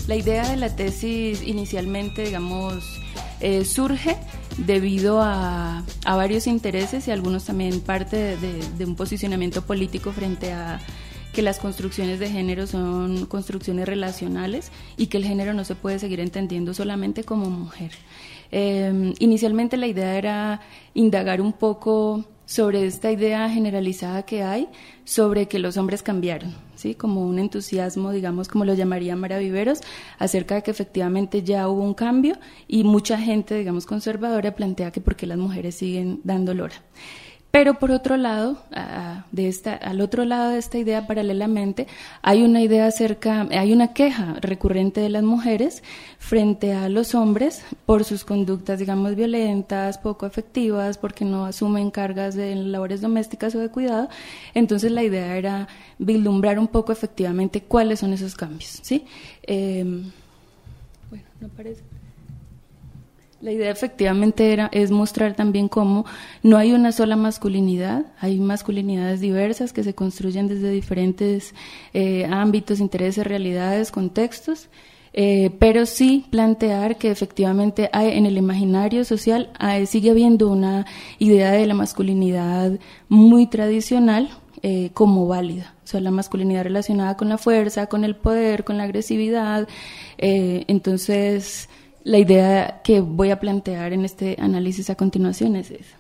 La idea de la tesis inicialmente, digamos, surge debido a varios intereses y algunos también parte de un posicionamiento político frente a que las construcciones de género son construcciones relacionales y que el género no se puede seguir entendiendo solamente como mujer. Inicialmente la idea era indagar un poco sobre esta idea generalizada que hay sobre que los hombres cambiaron, ¿sí? Como un entusiasmo, digamos, como lo llamaría Mara Viveros, acerca de que efectivamente ya hubo un cambio y mucha gente, digamos, conservadora plantea que por qué las mujeres siguen dando lora. Pero por otro lado, al otro lado de esta idea, paralelamente, hay una queja recurrente de las mujeres frente a los hombres por sus conductas, digamos, violentas, poco afectivas, porque no asumen cargas de labores domésticas o de cuidado. Entonces la idea era vislumbrar un poco efectivamente cuáles son esos cambios, ¿sí? Bueno, no parece. La idea efectivamente es mostrar también cómo no hay una sola masculinidad, hay masculinidades diversas que se construyen desde diferentes ámbitos, intereses, realidades, contextos, pero sí plantear que efectivamente en el imaginario social sigue habiendo una idea de la masculinidad muy tradicional como válida, o sea, la masculinidad relacionada con la fuerza, con el poder, con la agresividad, entonces la idea que voy a plantear en este análisis a continuación es esa.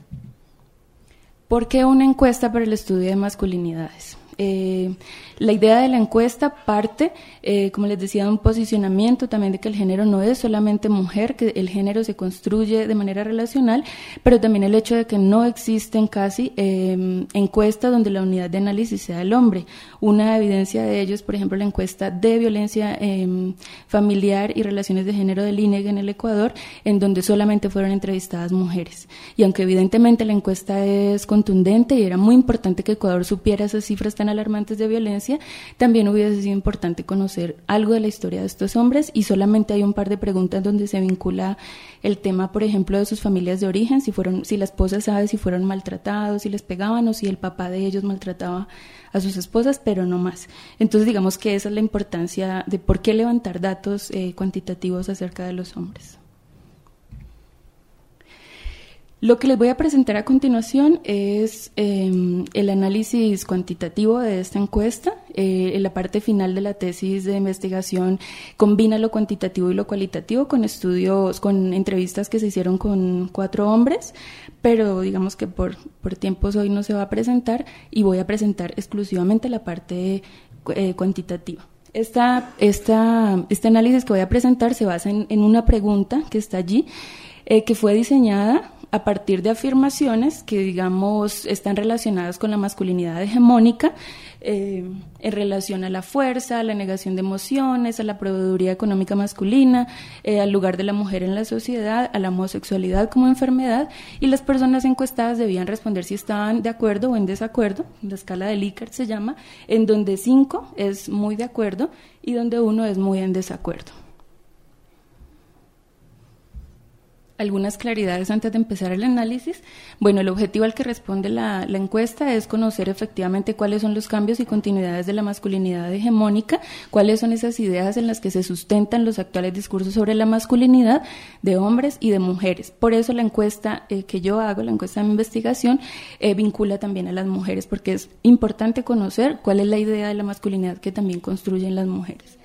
¿Por qué una encuesta para el estudio de masculinidades? La idea de la encuesta parte, como les decía, de un posicionamiento también de que el género no es solamente mujer, que el género se construye de manera relacional, pero también el hecho de que no existen casi encuestas donde la unidad de análisis sea el hombre. Una evidencia de ello es, por ejemplo, la encuesta de violencia familiar y relaciones de género del INEG en el Ecuador, en donde solamente fueron entrevistadas mujeres. Y aunque evidentemente la encuesta es contundente y era muy importante que Ecuador supiera esas cifras tan alarmantes de violencia, también hubiese sido importante conocer algo de la historia de estos hombres, y solamente hay un par de preguntas donde se vincula el tema, por ejemplo, de sus familias de origen, si la esposa sabe si fueron maltratados, si les pegaban o si el papá de ellos maltrataba a sus esposas, pero no más. Entonces digamos que esa es la importancia de por qué levantar datos cuantitativos acerca de los hombres. Lo que les voy a presentar a continuación es el análisis cuantitativo de esta encuesta. En la parte final de la tesis de investigación combina lo cuantitativo y lo cualitativo con estudios, con entrevistas que se hicieron con 4 hombres, pero digamos que por tiempos hoy no se va a presentar y voy a presentar exclusivamente la parte cuantitativa. Este análisis que voy a presentar se basa en una pregunta que está allí, que fue diseñada a partir de afirmaciones que, digamos, están relacionadas con la masculinidad hegemónica, en relación a la fuerza, a la negación de emociones, a la proveeduría económica masculina, al lugar de la mujer en la sociedad, a la homosexualidad como enfermedad, y las personas encuestadas debían responder si estaban de acuerdo o en desacuerdo. La escala de Likert se llama, en donde 5 es muy de acuerdo y donde 1 es muy en desacuerdo. Algunas claridades antes de empezar el análisis. Bueno, el objetivo al que responde la encuesta es conocer efectivamente cuáles son los cambios y continuidades de la masculinidad hegemónica, cuáles son esas ideas en las que se sustentan los actuales discursos sobre la masculinidad de hombres y de mujeres. Por eso la encuesta que yo hago, la encuesta de mi investigación, vincula también a las mujeres, porque es importante conocer cuál es la idea de la masculinidad que también construyen las mujeres.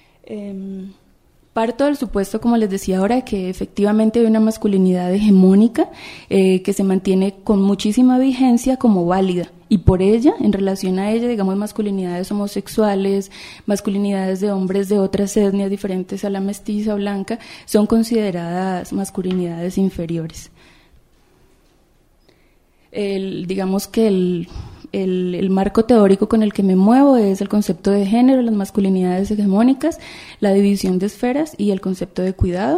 Parto del supuesto, como les decía ahora, que efectivamente hay una masculinidad hegemónica que se mantiene con muchísima vigencia como válida, y por ella, en relación a ella, digamos, masculinidades homosexuales, masculinidades de hombres de otras etnias diferentes a la mestiza blanca, son consideradas masculinidades inferiores. Digamos que el marco teórico con el que me muevo es el concepto de género, las masculinidades hegemónicas, la división de esferas y el concepto de cuidado.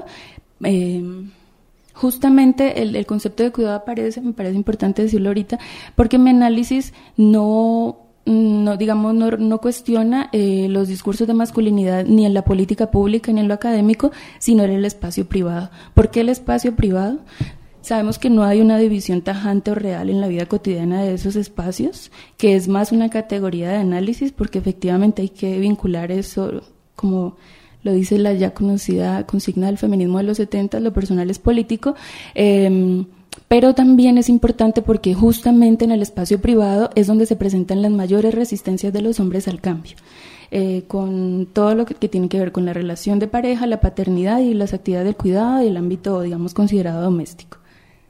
Justamente el concepto de cuidado aparece, me parece importante decirlo ahorita, porque en mi análisis no cuestiona los discursos de masculinidad ni en la política pública ni en lo académico, sino en el espacio privado. ¿Por qué el espacio privado? Sabemos que no hay una división tajante o real en la vida cotidiana de esos espacios, que es más una categoría de análisis, porque efectivamente hay que vincular eso, como lo dice la ya conocida consigna del feminismo de los 70, lo personal es político, pero también es importante porque justamente en el espacio privado es donde se presentan las mayores resistencias de los hombres al cambio, con todo lo que tiene que ver con la relación de pareja, la paternidad y las actividades del cuidado y el ámbito, digamos, considerado doméstico.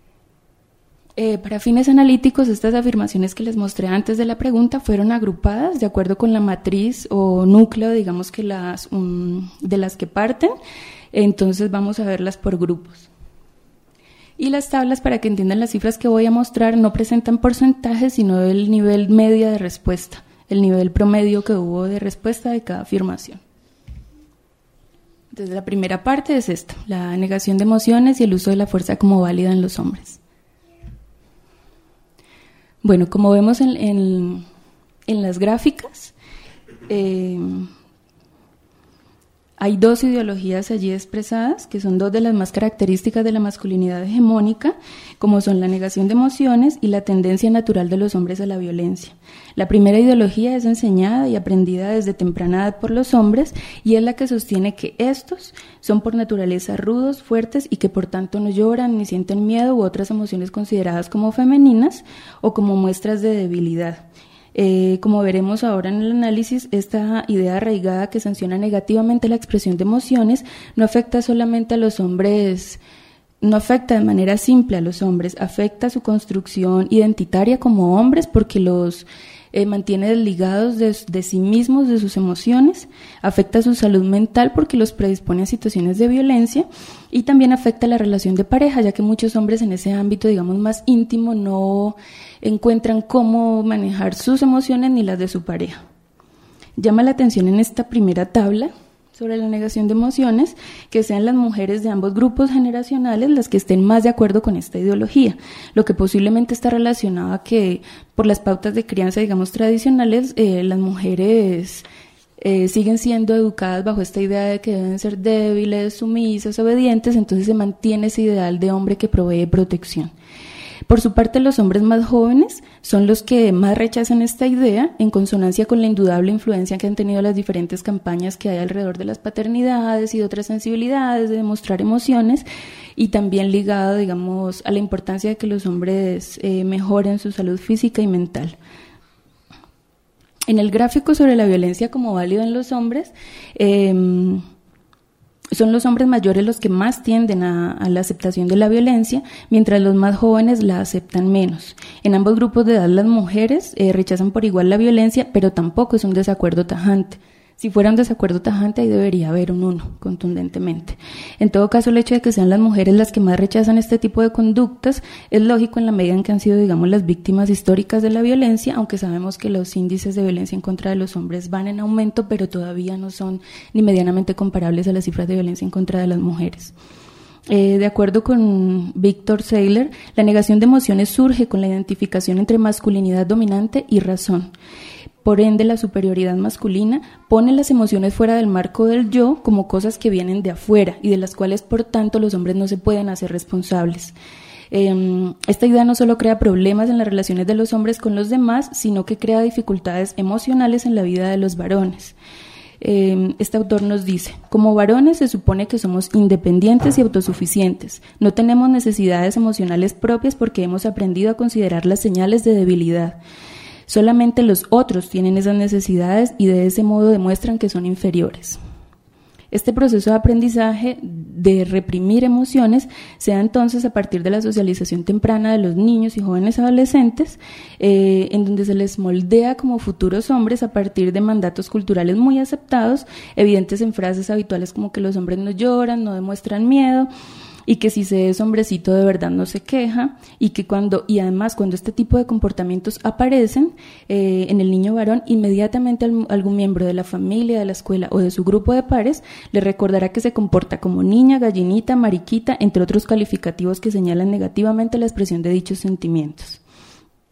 Para fines analíticos, estas afirmaciones que les mostré antes de la pregunta fueron agrupadas de acuerdo con la matriz o núcleo, digamos, que de las que parten. Entonces vamos a verlas por grupos. Y las tablas, para que entiendan las cifras que voy a mostrar, no presentan porcentajes, sino el nivel media de respuesta, el nivel promedio que hubo de respuesta de cada afirmación. Entonces la primera parte es esta, la negación de emociones y el uso de la fuerza como válida en los hombres. Bueno, como vemos en las gráficas, hay dos ideologías allí expresadas, que son dos de las más características de la masculinidad hegemónica, como son la negación de emociones y la tendencia natural de los hombres a la violencia. La primera ideología es enseñada y aprendida desde temprana edad por los hombres y es la que sostiene que estos son por naturaleza rudos, fuertes y que por tanto no lloran ni sienten miedo u otras emociones consideradas como femeninas o como muestras de debilidad. Como veremos ahora en el análisis, esta idea arraigada que sanciona negativamente la expresión de emociones no afecta solamente a los hombres, no afecta de manera simple a los hombres, afecta su construcción identitaria como hombres porque los mantiene desligados de sí mismos, de sus emociones, afecta su salud mental porque los predispone a situaciones de violencia y también afecta la relación de pareja, ya que muchos hombres en ese ámbito, digamos, más íntimo no encuentran cómo manejar sus emociones ni las de su pareja. Llama la atención en esta primera tabla sobre la negación de emociones, que sean las mujeres de ambos grupos generacionales las que estén más de acuerdo con esta ideología, lo que posiblemente está relacionado a que por las pautas de crianza, digamos, tradicionales, las mujeres siguen siendo educadas bajo esta idea de que deben ser débiles, sumisas, obedientes, entonces se mantiene ese ideal de hombre que provee protección. Por su parte, los hombres más jóvenes son los que más rechazan esta idea, en consonancia con la indudable influencia que han tenido las diferentes campañas que hay alrededor de las paternidades y de otras sensibilidades, de demostrar emociones, y también ligado, digamos, a la importancia de que los hombres mejoren su salud física y mental. En el gráfico sobre la violencia como válida en los hombres, son los hombres mayores los que más tienden a la aceptación de la violencia, mientras los más jóvenes la aceptan menos. En ambos grupos de edad las mujeres rechazan por igual la violencia, pero tampoco es un desacuerdo tajante. Si fuera un desacuerdo tajante, ahí debería haber un 1, contundentemente. En todo caso, el hecho de que sean las mujeres las que más rechazan este tipo de conductas es lógico en la medida en que han sido, digamos, las víctimas históricas de la violencia, aunque sabemos que los índices de violencia en contra de los hombres van en aumento, pero todavía no son ni medianamente comparables a las cifras de violencia en contra de las mujeres. De acuerdo con Victor Seiler, la negación de emociones surge con la identificación entre masculinidad dominante y razón. Por ende, la superioridad masculina pone las emociones fuera del marco del yo como cosas que vienen de afuera y de las cuales, por tanto, los hombres no se pueden hacer responsables. Esta idea no solo crea problemas en las relaciones de los hombres con los demás, sino que crea dificultades emocionales en la vida de los varones. Este autor nos dice: como varones se supone que somos independientes y autosuficientes, no tenemos necesidades emocionales propias porque hemos aprendido a considerar las señales de debilidad. Solamente los otros tienen esas necesidades y de ese modo demuestran que son inferiores. Este proceso de aprendizaje de reprimir emociones se da entonces a partir de la socialización temprana de los niños y jóvenes adolescentes, en donde se les moldea como futuros hombres a partir de mandatos culturales muy aceptados, evidentes en frases habituales como que los hombres no lloran, no demuestran miedo, y que si se es hombrecito de verdad no se queja, y además cuando este tipo de comportamientos aparecen en el niño varón, inmediatamente algún miembro de la familia, de la escuela o de su grupo de pares le recordará que se comporta como niña, gallinita, mariquita, entre otros calificativos que señalan negativamente la expresión de dichos sentimientos.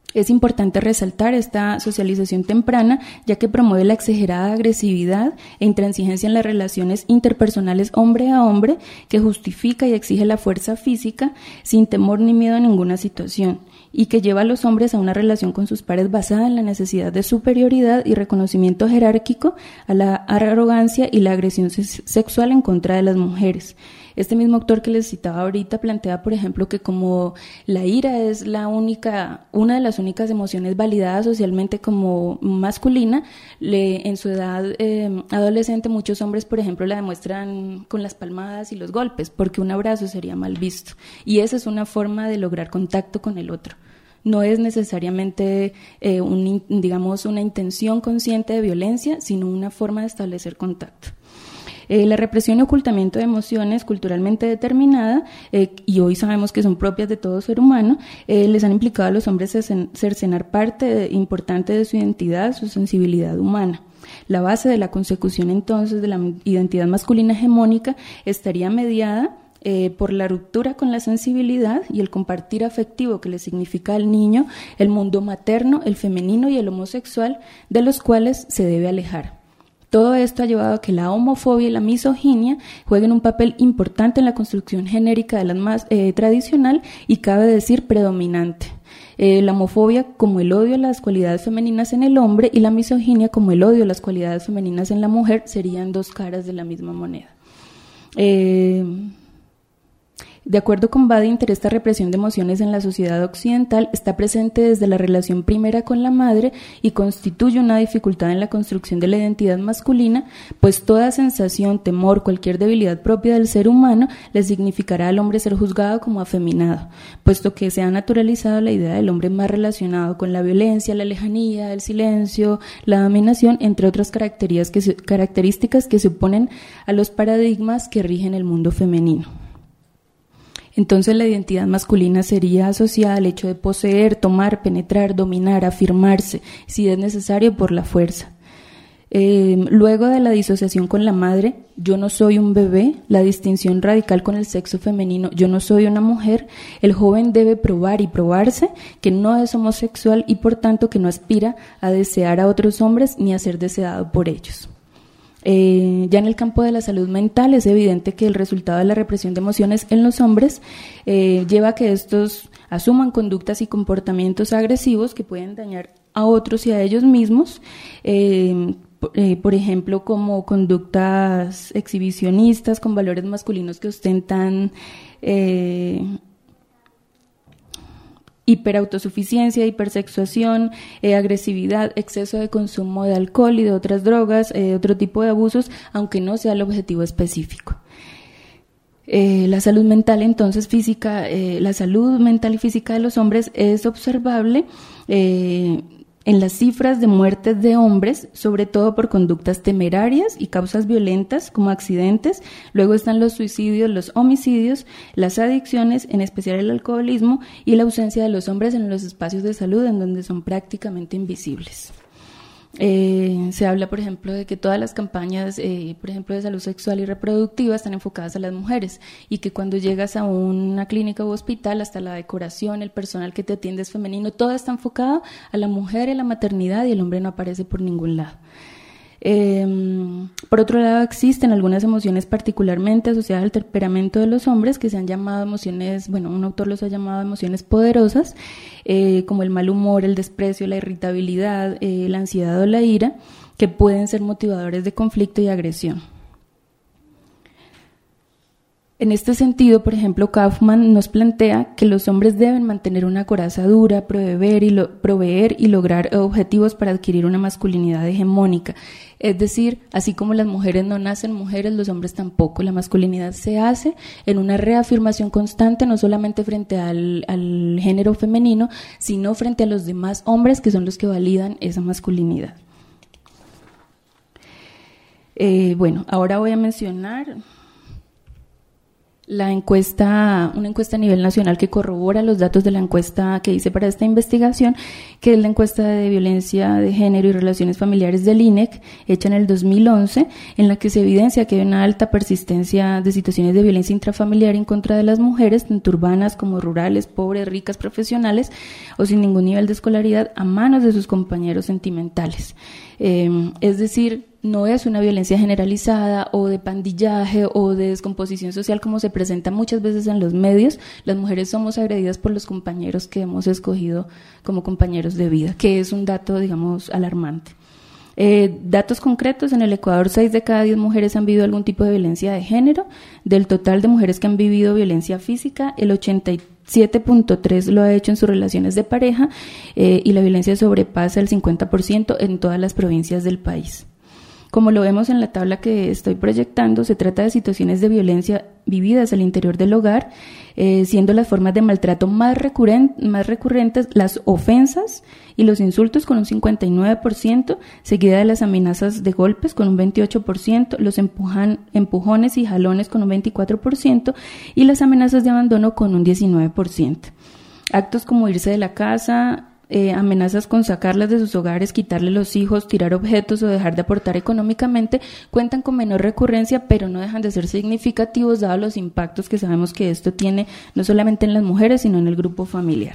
Es importante resaltar esta socialización temprana, ya que promueve la exagerada agresividad e intransigencia en las relaciones interpersonales hombre a hombre, que justifica y exige la fuerza física sin temor ni miedo a ninguna situación, y que lleva a los hombres a una relación con sus pares basada en la necesidad de superioridad y reconocimiento jerárquico, a la arrogancia y la agresión sexual en contra de las mujeres. Este mismo autor que les citaba ahorita plantea, por ejemplo, que como la ira es una de las únicas emociones validadas socialmente como masculina, en su edad adolescente muchos hombres, por ejemplo, la demuestran con las palmadas y los golpes, porque un abrazo sería mal visto. Y esa es una forma de lograr contacto con el otro. No es necesariamente una intención consciente de violencia, sino una forma de establecer contacto. La represión y ocultamiento de emociones culturalmente determinada, y hoy sabemos que son propias de todo ser humano, les han implicado a los hombres cercenar parte importante de su identidad, su sensibilidad humana. La base de la consecución entonces de la identidad masculina hegemónica estaría mediada por la ruptura con la sensibilidad y el compartir afectivo que le significa al niño el mundo materno, el femenino y el homosexual, de los cuales se debe alejar. Todo esto ha llevado a que la homofobia y la misoginia jueguen un papel importante en la construcción genérica de las más tradicional y cabe decir predominante. La homofobia como el odio a las cualidades femeninas en el hombre y la misoginia como el odio a las cualidades femeninas en la mujer serían dos caras de la misma moneda. De acuerdo con Badinger, esta represión de emociones en la sociedad occidental está presente desde la relación primera con la madre y constituye una dificultad en la construcción de la identidad masculina, pues toda sensación, temor, cualquier debilidad propia del ser humano le significará al hombre ser juzgado como afeminado, puesto que se ha naturalizado la idea del hombre más relacionado con la violencia, la lejanía, el silencio, la dominación, entre otras características que se oponen a los paradigmas que rigen el mundo femenino. Entonces la identidad masculina sería asociada al hecho de poseer, tomar, penetrar, dominar, afirmarse, si es necesario por la fuerza. Luego de la disociación con la madre, yo no soy un bebé, la distinción radical con el sexo femenino, yo no soy una mujer, el joven debe probar y probarse que no es homosexual y por tanto que no aspira a desear a otros hombres ni a ser deseado por ellos. Ya en el campo de la salud mental es evidente que el resultado de la represión de emociones en los hombres lleva a que estos asuman conductas y comportamientos agresivos que pueden dañar a otros y a ellos mismos, por ejemplo, como conductas exhibicionistas con valores masculinos que ostentan hiperautosuficiencia, hipersexuación, agresividad, exceso de consumo de alcohol y de otras drogas, otro tipo de abusos, aunque no sea el objetivo específico. La salud mental, entonces, física, la salud mental y física de los hombres es observable en las cifras de muertes de hombres, sobre todo por conductas temerarias y causas violentas como accidentes. Luego están los suicidios, los homicidios, las adicciones, en especial el alcoholismo, y la ausencia de los hombres en los espacios de salud en donde son prácticamente invisibles. Se habla, por ejemplo, de que todas las campañas, por ejemplo, de salud sexual y reproductiva están enfocadas a las mujeres y que cuando llegas a una clínica u hospital, hasta la decoración, el personal que te atiende es femenino, todo está enfocado a la mujer y a la maternidad y el hombre no aparece por ningún lado. Por otro lado, existen algunas emociones particularmente asociadas al temperamento de los hombres que se han llamado emociones, bueno, un autor los ha llamado emociones poderosas, como el mal humor, el desprecio, la irritabilidad, la ansiedad o la ira, que pueden ser motivadores de conflicto y agresión. En este sentido, por ejemplo, Kaufman nos plantea que los hombres deben mantener una coraza dura, proveer y lograr objetivos para adquirir una masculinidad hegemónica. Es decir, así como las mujeres no nacen mujeres, los hombres tampoco. La masculinidad se hace en una reafirmación constante, no solamente frente al género femenino, sino frente a los demás hombres que son los que validan esa masculinidad. Bueno, ahora voy a mencionar una encuesta a nivel nacional que corrobora los datos de la encuesta que hice para esta investigación, que es la encuesta de violencia de género y relaciones familiares del INEC, hecha en el 2011, en la que se evidencia que hay una alta persistencia de situaciones de violencia intrafamiliar en contra de las mujeres, tanto urbanas como rurales, pobres, ricas, profesionales o sin ningún nivel de escolaridad, a manos de sus compañeros sentimentales. Es decir, no es una violencia generalizada o de pandillaje o de descomposición social como se presenta muchas veces en los medios. Las mujeres somos agredidas por los compañeros que hemos escogido como compañeros de vida, que es un dato, digamos, alarmante. Datos concretos: en el Ecuador 6 de cada 10 mujeres han vivido algún tipo de violencia de género. Del total de mujeres que han vivido violencia física, el 87.3% lo ha hecho en sus relaciones de pareja, y la violencia sobrepasa el 50% en todas las provincias del país. Como lo vemos en la tabla que estoy proyectando, se trata de situaciones de violencia vividas al interior del hogar, siendo las formas de maltrato más recurrentes las ofensas y los insultos con un 59%, seguida de las amenazas de golpes con un 28%, los empujones y jalones con un 24% y las amenazas de abandono con un 19%. Actos como irse de la casa, amenazas con sacarlas de sus hogares, quitarle los hijos, tirar objetos o dejar de aportar económicamente, cuentan con menor recurrencia, pero no dejan de ser significativos dados los impactos que sabemos que esto tiene no solamente en las mujeres, sino en el grupo familiar.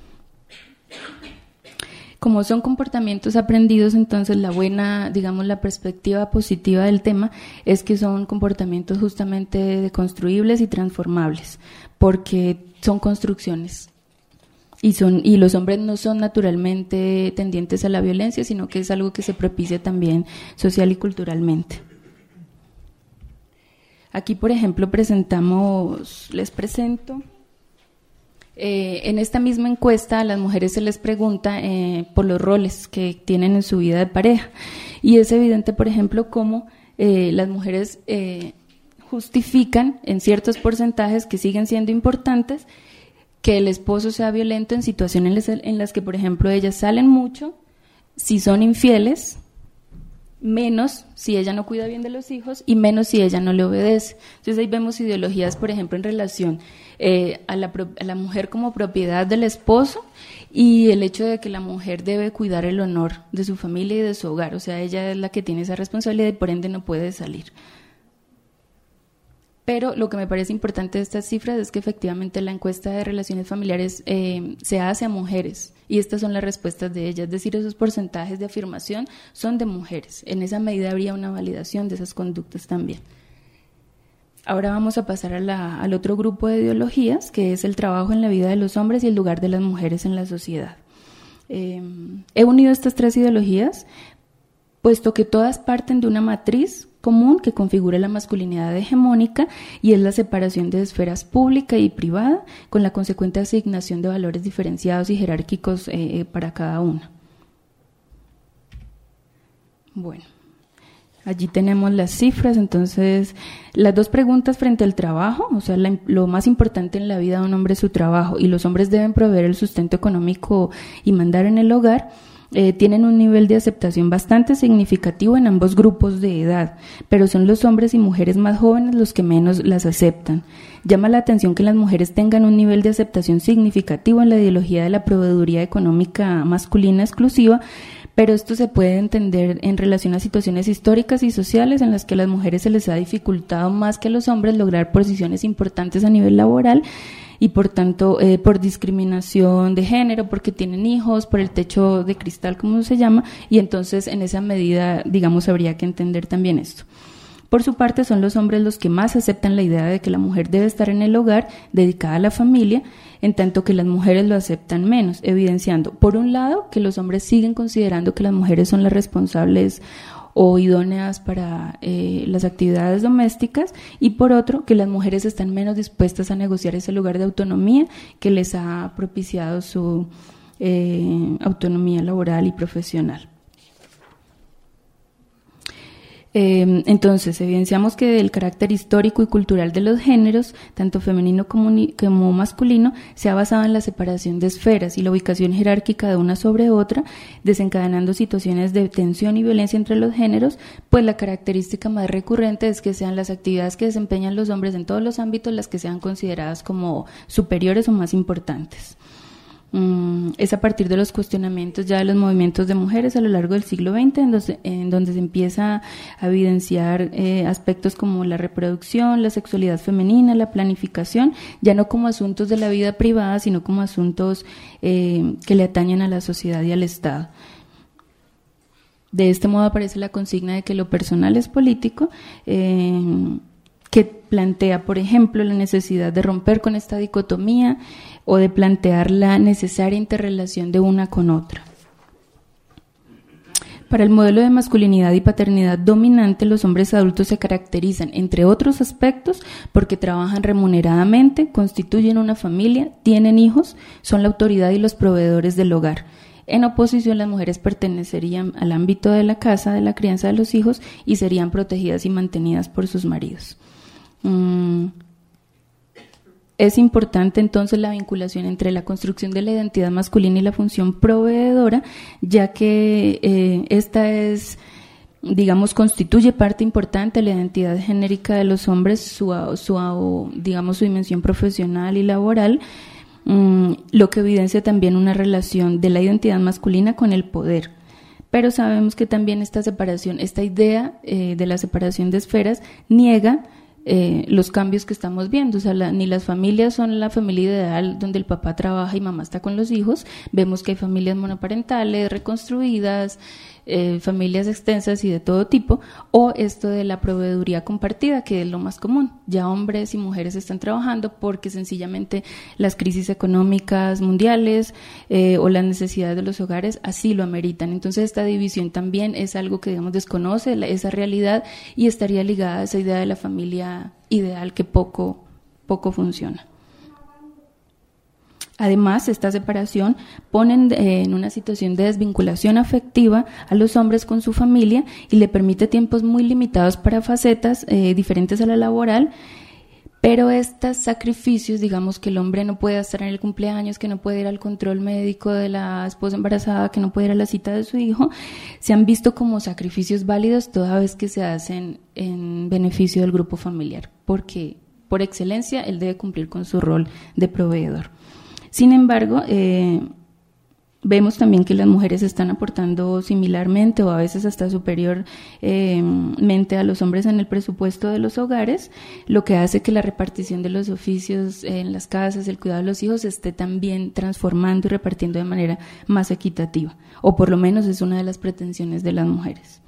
Como son comportamientos aprendidos, entonces la perspectiva positiva del tema es que son comportamientos justamente deconstruibles y transformables, porque son construcciones. Y los hombres no son naturalmente tendientes a la violencia, sino que es algo que se propicia también social y culturalmente. Aquí, por ejemplo, les presento, en esta misma encuesta a las mujeres se les pregunta por los roles que tienen en su vida de pareja. Y es evidente, por ejemplo, cómo las mujeres justifican en ciertos porcentajes que siguen siendo importantes que el esposo sea violento en situaciones en las que, por ejemplo, ellas salen mucho, si son infieles, menos si ella no cuida bien de los hijos y menos si ella no le obedece. Entonces ahí vemos ideologías, por ejemplo, en relación a la mujer como propiedad del esposo y el hecho de que la mujer debe cuidar el honor de su familia y de su hogar. O sea, ella es la que tiene esa responsabilidad y por ende no puede salir. Pero lo que me parece importante de estas cifras es que efectivamente la encuesta de relaciones familiares se hace a mujeres y estas son las respuestas de ellas, es decir, esos porcentajes de afirmación son de mujeres. En esa medida habría una validación de esas conductas también. Ahora vamos a pasar al otro grupo de ideologías, que es el trabajo en la vida de los hombres y el lugar de las mujeres en la sociedad. He unido estas tres ideologías puesto que todas parten de una matriz común que configura la masculinidad hegemónica y es la separación de esferas pública y privada con la consecuente asignación de valores diferenciados y jerárquicos para cada una. Bueno, allí tenemos las cifras. Entonces, las dos preguntas frente al trabajo, o sea, lo más importante en la vida de un hombre es su trabajo y los hombres deben proveer el sustento económico y mandar en el hogar, tienen un nivel de aceptación bastante significativo en ambos grupos de edad, pero son los hombres y mujeres más jóvenes los que menos las aceptan. Llama la atención que las mujeres tengan un nivel de aceptación significativo en la ideología de la proveeduría económica masculina exclusiva, pero esto se puede entender en relación a situaciones históricas y sociales en las que a las mujeres se les ha dificultado más que a los hombres lograr posiciones importantes a nivel laboral, y por tanto por discriminación de género, porque tienen hijos, por el techo de cristal como se llama, y entonces en esa medida, digamos, habría que entender también esto. Por su parte, son los hombres los que más aceptan la idea de que la mujer debe estar en el hogar, dedicada a la familia, en tanto que las mujeres lo aceptan menos, evidenciando, por un lado, que los hombres siguen considerando que las mujeres son las responsables o idóneas para las actividades domésticas, y por otro, que las mujeres están menos dispuestas a negociar ese lugar de autonomía que les ha propiciado su autonomía laboral y profesional. Entonces, evidenciamos que el carácter histórico y cultural de los géneros, tanto femenino como masculino, se ha basado en la separación de esferas y la ubicación jerárquica de una sobre otra, desencadenando situaciones de tensión y violencia entre los géneros, pues la característica más recurrente es que sean las actividades que desempeñan los hombres en todos los ámbitos las que sean consideradas como superiores o más importantes. Es a partir de los cuestionamientos ya de los movimientos de mujeres a lo largo del siglo XX en donde se empieza a evidenciar aspectos como la reproducción, la sexualidad femenina, la planificación, ya no como asuntos de la vida privada, sino como asuntos que le atañen a la sociedad y al Estado. De este modo aparece la consigna de que lo personal es político, que plantea, por ejemplo, la necesidad de romper con esta dicotomía o de plantear la necesaria interrelación de una con otra. Para el modelo de masculinidad y paternidad dominante, los hombres adultos se caracterizan, entre otros aspectos, porque trabajan remuneradamente, constituyen una familia, tienen hijos, son la autoridad y los proveedores del hogar. En oposición, las mujeres pertenecerían al ámbito de la casa, de la crianza de los hijos, y serían protegidas y mantenidas por sus maridos. Es importante entonces la vinculación entre la construcción de la identidad masculina y la función proveedora, ya que esta es, digamos, constituye parte importante de la identidad genérica de los hombres, su dimensión profesional y laboral, lo que evidencia también una relación de la identidad masculina con el poder. Pero sabemos que también esta separación, esta idea de la separación de esferas niega los cambios que estamos viendo. O sea, ni las familias son la familia ideal donde el papá trabaja y mamá está con los hijos. Vemos que hay familias monoparentales, reconstruidas, familias extensas y de todo tipo, o esto de la proveeduría compartida, que es lo más común. Ya hombres y mujeres están trabajando porque sencillamente las crisis económicas mundiales o las necesidades de los hogares así lo ameritan. Entonces esta división también es algo que, digamos, desconoce esa realidad y estaría ligada a esa idea de la familia ideal que poco funciona. Además, esta separación pone en una situación de desvinculación afectiva a los hombres con su familia y le permite tiempos muy limitados para facetas diferentes a la laboral, pero estos sacrificios, digamos que el hombre no puede estar en el cumpleaños, que no puede ir al control médico de la esposa embarazada, que no puede ir a la cita de su hijo, se han visto como sacrificios válidos toda vez que se hacen en beneficio del grupo familiar, porque por excelencia él debe cumplir con su rol de proveedor. Sin embargo, vemos también que las mujeres están aportando similarmente o a veces hasta superiormente a los hombres en el presupuesto de los hogares, lo que hace que la repartición de los oficios en las casas, el cuidado de los hijos, esté también transformando y repartiendo de manera más equitativa, o por lo menos es una de las pretensiones de las mujeres.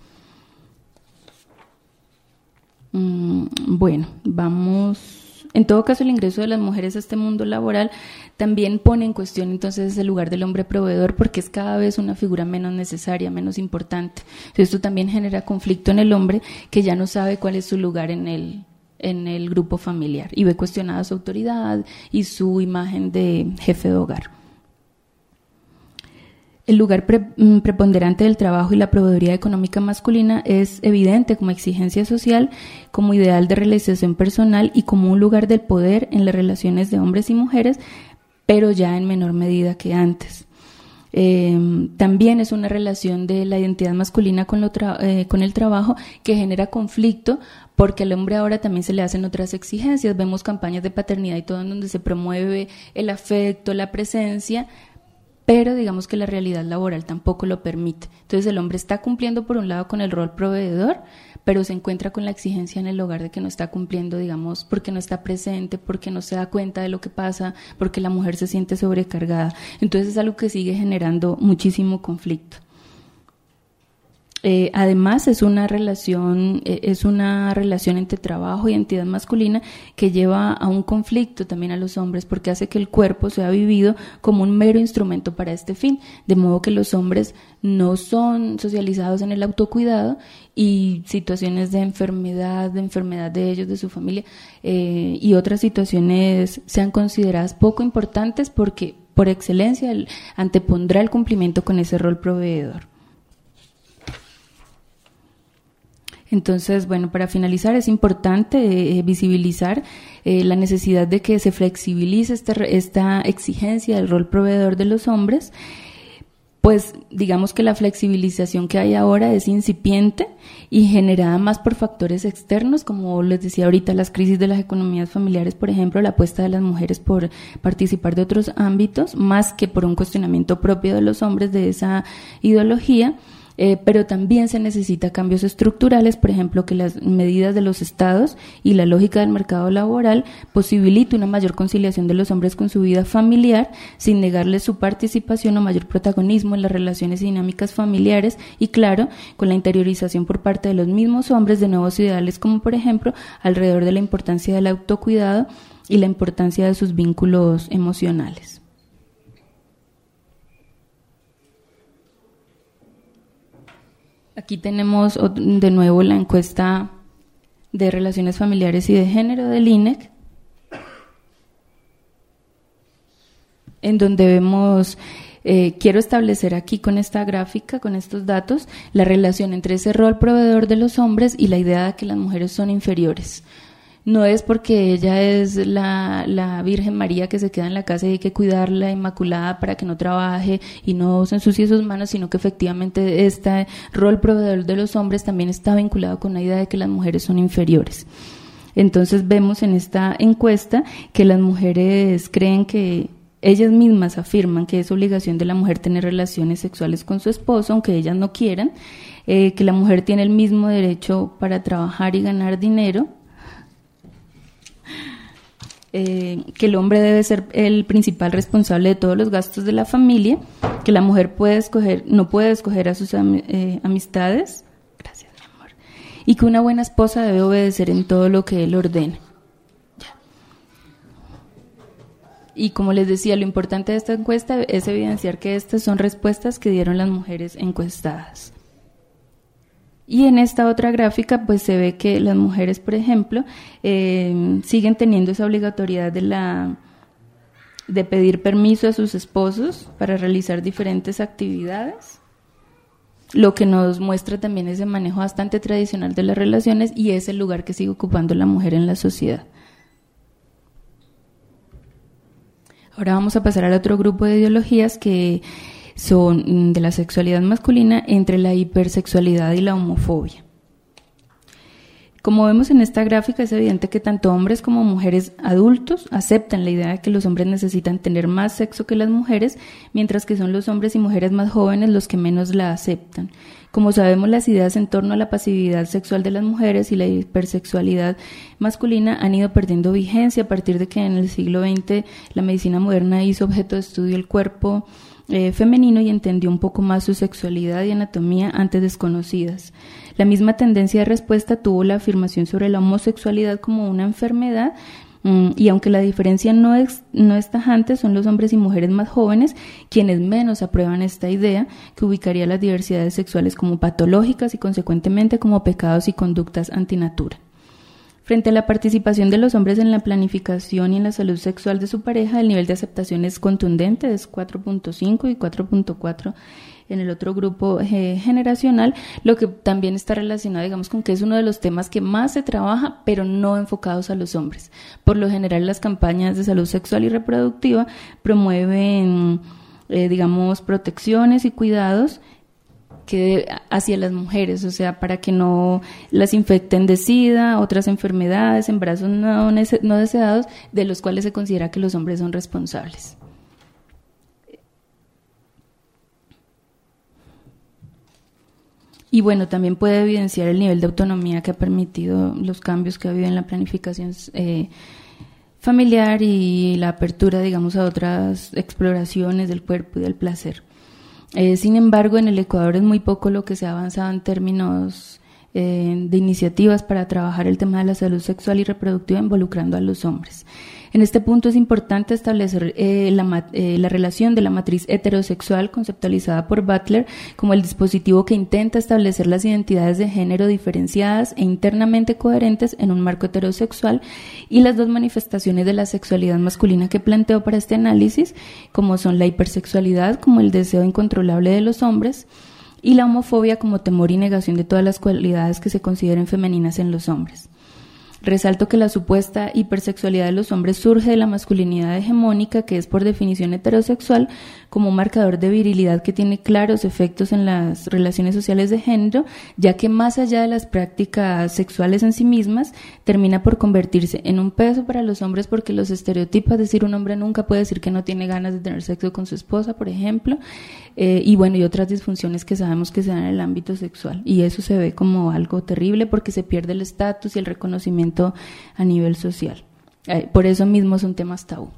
Bueno, vamos. En todo caso, el ingreso de las mujeres a este mundo laboral también pone en cuestión entonces el lugar del hombre proveedor, porque es cada vez una figura menos necesaria, menos importante. Entonces, esto también genera conflicto en el hombre, que ya no sabe cuál es su lugar en el grupo familiar y ve cuestionada su autoridad y su imagen de jefe de hogar. El lugar preponderante del trabajo y la proveeduría económica masculina es evidente como exigencia social, como ideal de realización personal y como un lugar del poder en las relaciones de hombres y mujeres, pero ya en menor medida que antes. También es una relación de la identidad masculina con el trabajo que genera conflicto, porque al hombre ahora también se le hacen otras exigencias. Vemos campañas de paternidad y todo en donde se promueve el afecto, la presencia, pero digamos que la realidad laboral tampoco lo permite. Entonces el hombre está cumpliendo por un lado con el rol proveedor, pero se encuentra con la exigencia en el hogar de que no está cumpliendo, digamos, porque no está presente, porque no se da cuenta de lo que pasa, porque la mujer se siente sobrecargada. Entonces es algo que sigue generando muchísimo conflicto. Además es una relación entre trabajo y entidad masculina que lleva a un conflicto también a los hombres, porque hace que el cuerpo sea vivido como un mero instrumento para este fin, de modo que los hombres no son socializados en el autocuidado y situaciones de enfermedad de ellos, de su familia y otras situaciones sean consideradas poco importantes, porque por excelencia antepondrá el cumplimiento con ese rol proveedor. Entonces, bueno, para finalizar es importante visibilizar la necesidad de que se flexibilice esta exigencia del rol proveedor de los hombres, pues digamos que la flexibilización que hay ahora es incipiente y generada más por factores externos, como les decía ahorita, las crisis de las economías familiares, por ejemplo, la apuesta de las mujeres por participar de otros ámbitos, más que por un cuestionamiento propio de los hombres de esa ideología. Pero también se necesita cambios estructurales, por ejemplo, que las medidas de los estados y la lógica del mercado laboral posibilite una mayor conciliación de los hombres con su vida familiar, sin negarles su participación o mayor protagonismo en las relaciones y dinámicas familiares, y claro, con la interiorización por parte de los mismos hombres de nuevos ideales, como por ejemplo, alrededor de la importancia del autocuidado y la importancia de sus vínculos emocionales. Aquí tenemos de nuevo la encuesta de relaciones familiares y de género del INEC, en donde vemos, quiero establecer aquí con esta gráfica, con estos datos, la relación entre ese rol proveedor de los hombres y la idea de que las mujeres son inferiores. No es porque ella es la Virgen María que se queda en la casa y hay que cuidarla inmaculada para que no trabaje y no se ensucie sus manos, sino que efectivamente este rol proveedor de los hombres también está vinculado con la idea de que las mujeres son inferiores. Entonces vemos en esta encuesta que las mujeres creen que ellas mismas afirman que es obligación de la mujer tener relaciones sexuales con su esposo, aunque ellas no quieran, que la mujer tiene el mismo derecho para trabajar y ganar dinero, que el hombre debe ser el principal responsable de todos los gastos de la familia, que la mujer no puede escoger a sus amistades, gracias mi amor, y que una buena esposa debe obedecer en todo lo que él ordene. Y como les decía, lo importante de esta encuesta es evidenciar que estas son respuestas que dieron las mujeres encuestadas. Y en esta otra gráfica pues se ve que las mujeres, por ejemplo, siguen teniendo esa obligatoriedad de pedir permiso a sus esposos para realizar diferentes actividades, lo que nos muestra también ese manejo bastante tradicional de las relaciones y es el lugar que sigue ocupando la mujer en la sociedad. Ahora vamos a pasar al otro grupo de ideologías que son de la sexualidad masculina, entre la hipersexualidad y la homofobia. Como vemos en esta gráfica, es evidente que tanto hombres como mujeres adultos aceptan la idea de que los hombres necesitan tener más sexo que las mujeres, mientras que son los hombres y mujeres más jóvenes los que menos la aceptan. Como sabemos, las ideas en torno a la pasividad sexual de las mujeres y la hipersexualidad masculina han ido perdiendo vigencia a partir de que en el siglo XX la medicina moderna hizo objeto de estudio el cuerpo femenino y entendió un poco más su sexualidad y anatomía antes desconocidas. La misma tendencia de respuesta tuvo la afirmación sobre la homosexualidad como una enfermedad, y aunque la diferencia no es tajante, son los hombres y mujeres más jóvenes quienes menos aprueban esta idea, que ubicaría las diversidades sexuales como patológicas y consecuentemente como pecados y conductas antinatura. Frente a la participación de los hombres en la planificación y en la salud sexual de su pareja, el nivel de aceptación es contundente, es 4.5 y 4.4 en el otro grupo generacional, lo que también está relacionado, digamos, con que es uno de los temas que más se trabaja, pero no enfocados a los hombres. Por lo general, las campañas de salud sexual y reproductiva promueven, digamos, protecciones y cuidados hacia las mujeres, o sea, para que no las infecten de SIDA, otras enfermedades, embarazos no deseados, de los cuales se considera que los hombres son responsables. Y bueno, también puede evidenciar el nivel de autonomía que ha permitido los cambios que ha habido en la planificación familiar y la apertura, digamos, a otras exploraciones del cuerpo y del placer. Sin embargo, en el Ecuador es muy poco lo que se ha avanzado en términos de iniciativas para trabajar el tema de la salud sexual y reproductiva involucrando a los hombres. En este punto es importante establecer la relación de la matriz heterosexual conceptualizada por Butler como el dispositivo que intenta establecer las identidades de género diferenciadas e internamente coherentes en un marco heterosexual, y las dos manifestaciones de la sexualidad masculina que planteo para este análisis, como son la hipersexualidad como el deseo incontrolable de los hombres y la homofobia como temor y negación de todas las cualidades que se consideren femeninas en los hombres. Resalto que la supuesta hipersexualidad de los hombres surge de la masculinidad hegemónica, que es por definición heterosexual, como un marcador de virilidad que tiene claros efectos en las relaciones sociales de género, ya que más allá de las prácticas sexuales en sí mismas, termina por convertirse en un peso para los hombres porque los estereotipa, es decir, un hombre nunca puede decir que no tiene ganas de tener sexo con su esposa, por ejemplo, y bueno, y otras disfunciones que sabemos que se dan en el ámbito sexual, y eso se ve como algo terrible porque se pierde el estatus y el reconocimiento a nivel social. Por eso mismo son temas tabú.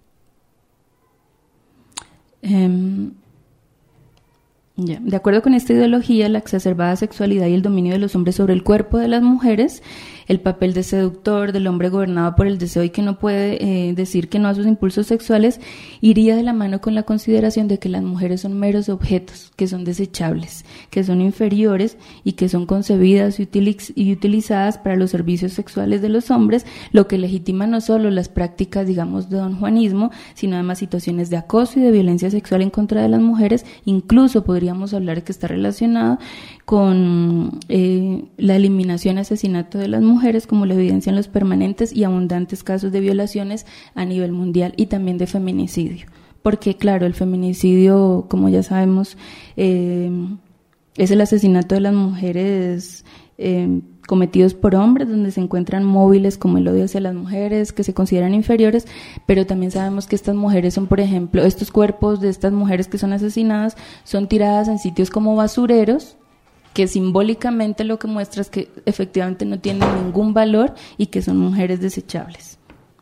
De acuerdo con esta ideología, la exacerbada sexualidad y el dominio de los hombres sobre el cuerpo de las mujeres, el papel de seductor del hombre gobernado por el deseo y que no puede decir que no a sus impulsos sexuales, iría de la mano con la consideración de que las mujeres son meros objetos, que son desechables, que son inferiores y que son concebidas y utilizadas para los servicios sexuales de los hombres, lo que legitima no solo las prácticas, digamos, de don Juanismo, sino además situaciones de acoso y de violencia sexual en contra de las mujeres. Incluso podríamos hablar que está relacionado con la eliminación y asesinato de las mujeres, como lo evidencian los permanentes y abundantes casos de violaciones a nivel mundial y también de feminicidio. Porque claro, el feminicidio, como ya sabemos, es el asesinato de las mujeres cometidos por hombres, donde se encuentran móviles como el odio hacia las mujeres, que se consideran inferiores, pero también sabemos que estas mujeres son, por ejemplo, estos cuerpos de estas mujeres que son asesinadas son tiradas en sitios como basureros, que simbólicamente lo que muestra es que efectivamente no tienen ningún valor y que son mujeres desechables.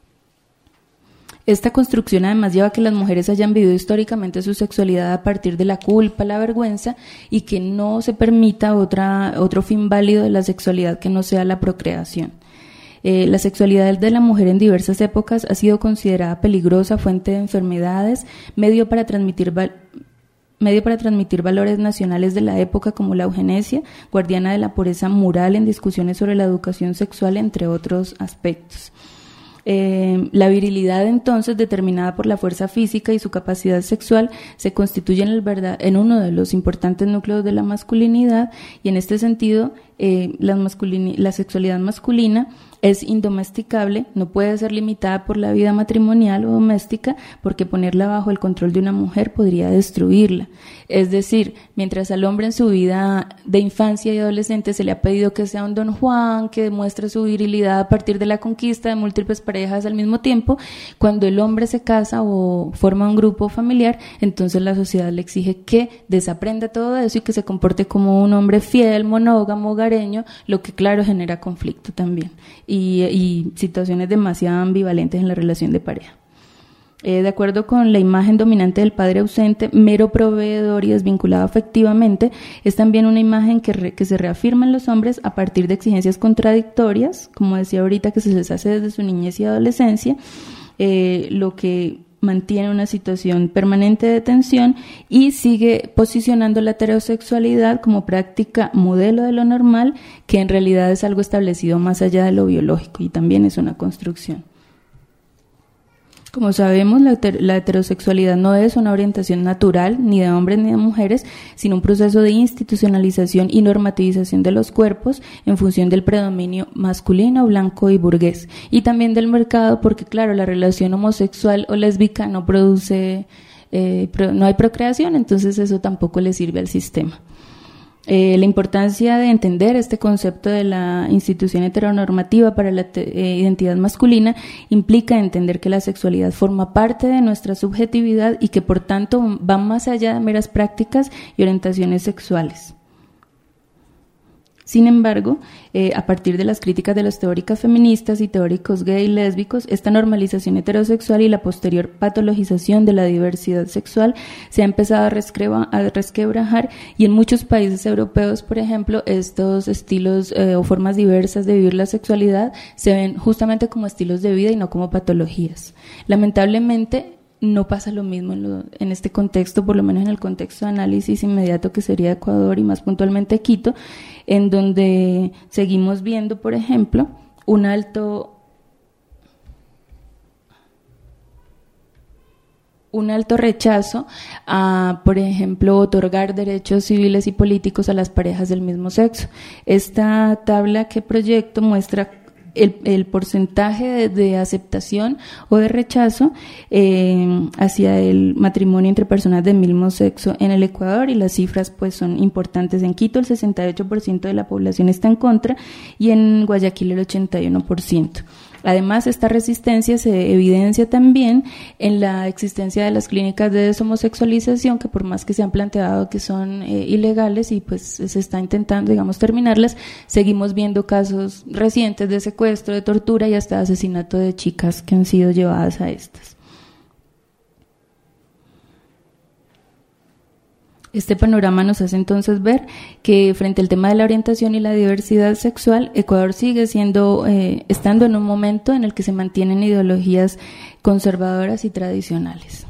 Esta construcción además lleva a que las mujeres hayan vivido históricamente su sexualidad a partir de la culpa, la vergüenza, y que no se permita otro fin válido de la sexualidad que no sea la procreación. La sexualidad de la mujer en diversas épocas ha sido considerada peligrosa, fuente de enfermedades, medio para transmitir valores nacionales de la época como la eugenesia, guardiana de la pureza moral en discusiones sobre la educación sexual, entre otros aspectos. La virilidad, entonces, determinada por la fuerza física y su capacidad sexual, se constituye en uno de los importantes núcleos de la masculinidad, y en este sentido la sexualidad masculina es indomesticable, no puede ser limitada por la vida matrimonial o doméstica, porque ponerla bajo el control de una mujer podría destruirla. Es decir, mientras al hombre en su vida de infancia y adolescente se le ha pedido que sea un Don Juan, que demuestre su virilidad a partir de la conquista de múltiples parejas al mismo tiempo, cuando el hombre se casa o forma un grupo familiar, entonces la sociedad le exige que desaprenda todo eso y que se comporte como un hombre fiel, monógamo, hogareño, lo que claro genera conflicto también y situaciones demasiado ambivalentes en la relación de pareja. De acuerdo con la imagen dominante del padre ausente, mero proveedor y desvinculado afectivamente, es también una imagen que se reafirma en los hombres a partir de exigencias contradictorias, como decía ahorita, que se les hace desde su niñez y adolescencia, lo que mantiene una situación permanente de tensión y sigue posicionando la heterosexualidad como práctica modelo de lo normal, que en realidad es algo establecido más allá de lo biológico y también es una construcción. Como sabemos, la heterosexualidad no es una orientación natural ni de hombres ni de mujeres, sino un proceso de institucionalización y normativización de los cuerpos en función del predominio masculino, blanco y burgués, y también del mercado, porque claro, la relación homosexual o lésbica no produce, no hay procreación, entonces eso tampoco le sirve al sistema. La importancia de entender este concepto de la institución heteronormativa para la identidad masculina implica entender que la sexualidad forma parte de nuestra subjetividad y que por tanto va más allá de meras prácticas y orientaciones sexuales. Sin embargo, a partir de las críticas de las teóricas feministas y teóricos gay y lésbicos, esta normalización heterosexual y la posterior patologización de la diversidad sexual se ha empezado a resquebrajar, y en muchos países europeos, por ejemplo, estos estilos o formas diversas de vivir la sexualidad se ven justamente como estilos de vida y no como patologías. Lamentablemente, no pasa lo mismo en este contexto, por lo menos en el contexto de análisis inmediato que sería Ecuador y más puntualmente Quito, en donde seguimos viendo, por ejemplo, un alto un alto rechazo a, por ejemplo, otorgar derechos civiles y políticos a las parejas del mismo sexo. Esta tabla que proyecto muestra el porcentaje de aceptación o de rechazo hacia el matrimonio entre personas del mismo sexo en el Ecuador, y las cifras pues son importantes. En Quito el 68% de la población está en contra y en Guayaquil el 81%. Además, esta resistencia se evidencia también en la existencia de las clínicas de deshomosexualización, que por más que se han planteado que son ilegales y pues se está intentando, digamos, terminarlas, seguimos viendo casos recientes de secuestro, de tortura y hasta de asesinato de chicas que han sido llevadas a estas. Este panorama nos hace entonces ver que frente al tema de la orientación y la diversidad sexual, Ecuador sigue estando en un momento en el que se mantienen ideologías conservadoras y tradicionales.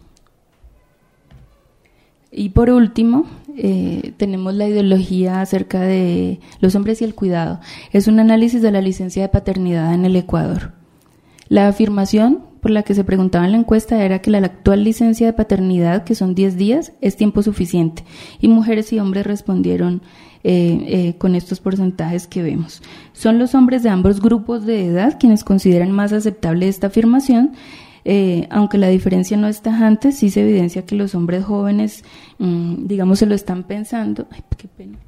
Y por último, tenemos la ideología acerca de los hombres y el cuidado. Es un análisis de la licencia de paternidad en el Ecuador. La afirmación por la que se preguntaba en la encuesta era que la actual licencia de paternidad, que son 10 días, es tiempo suficiente. Y mujeres y hombres respondieron con estos porcentajes que vemos. Son los hombres de ambos grupos de edad quienes consideran más aceptable esta afirmación. Aunque la diferencia no es tajante, sí se evidencia que los hombres jóvenes, digamos, se lo están pensando. Ay, qué pena.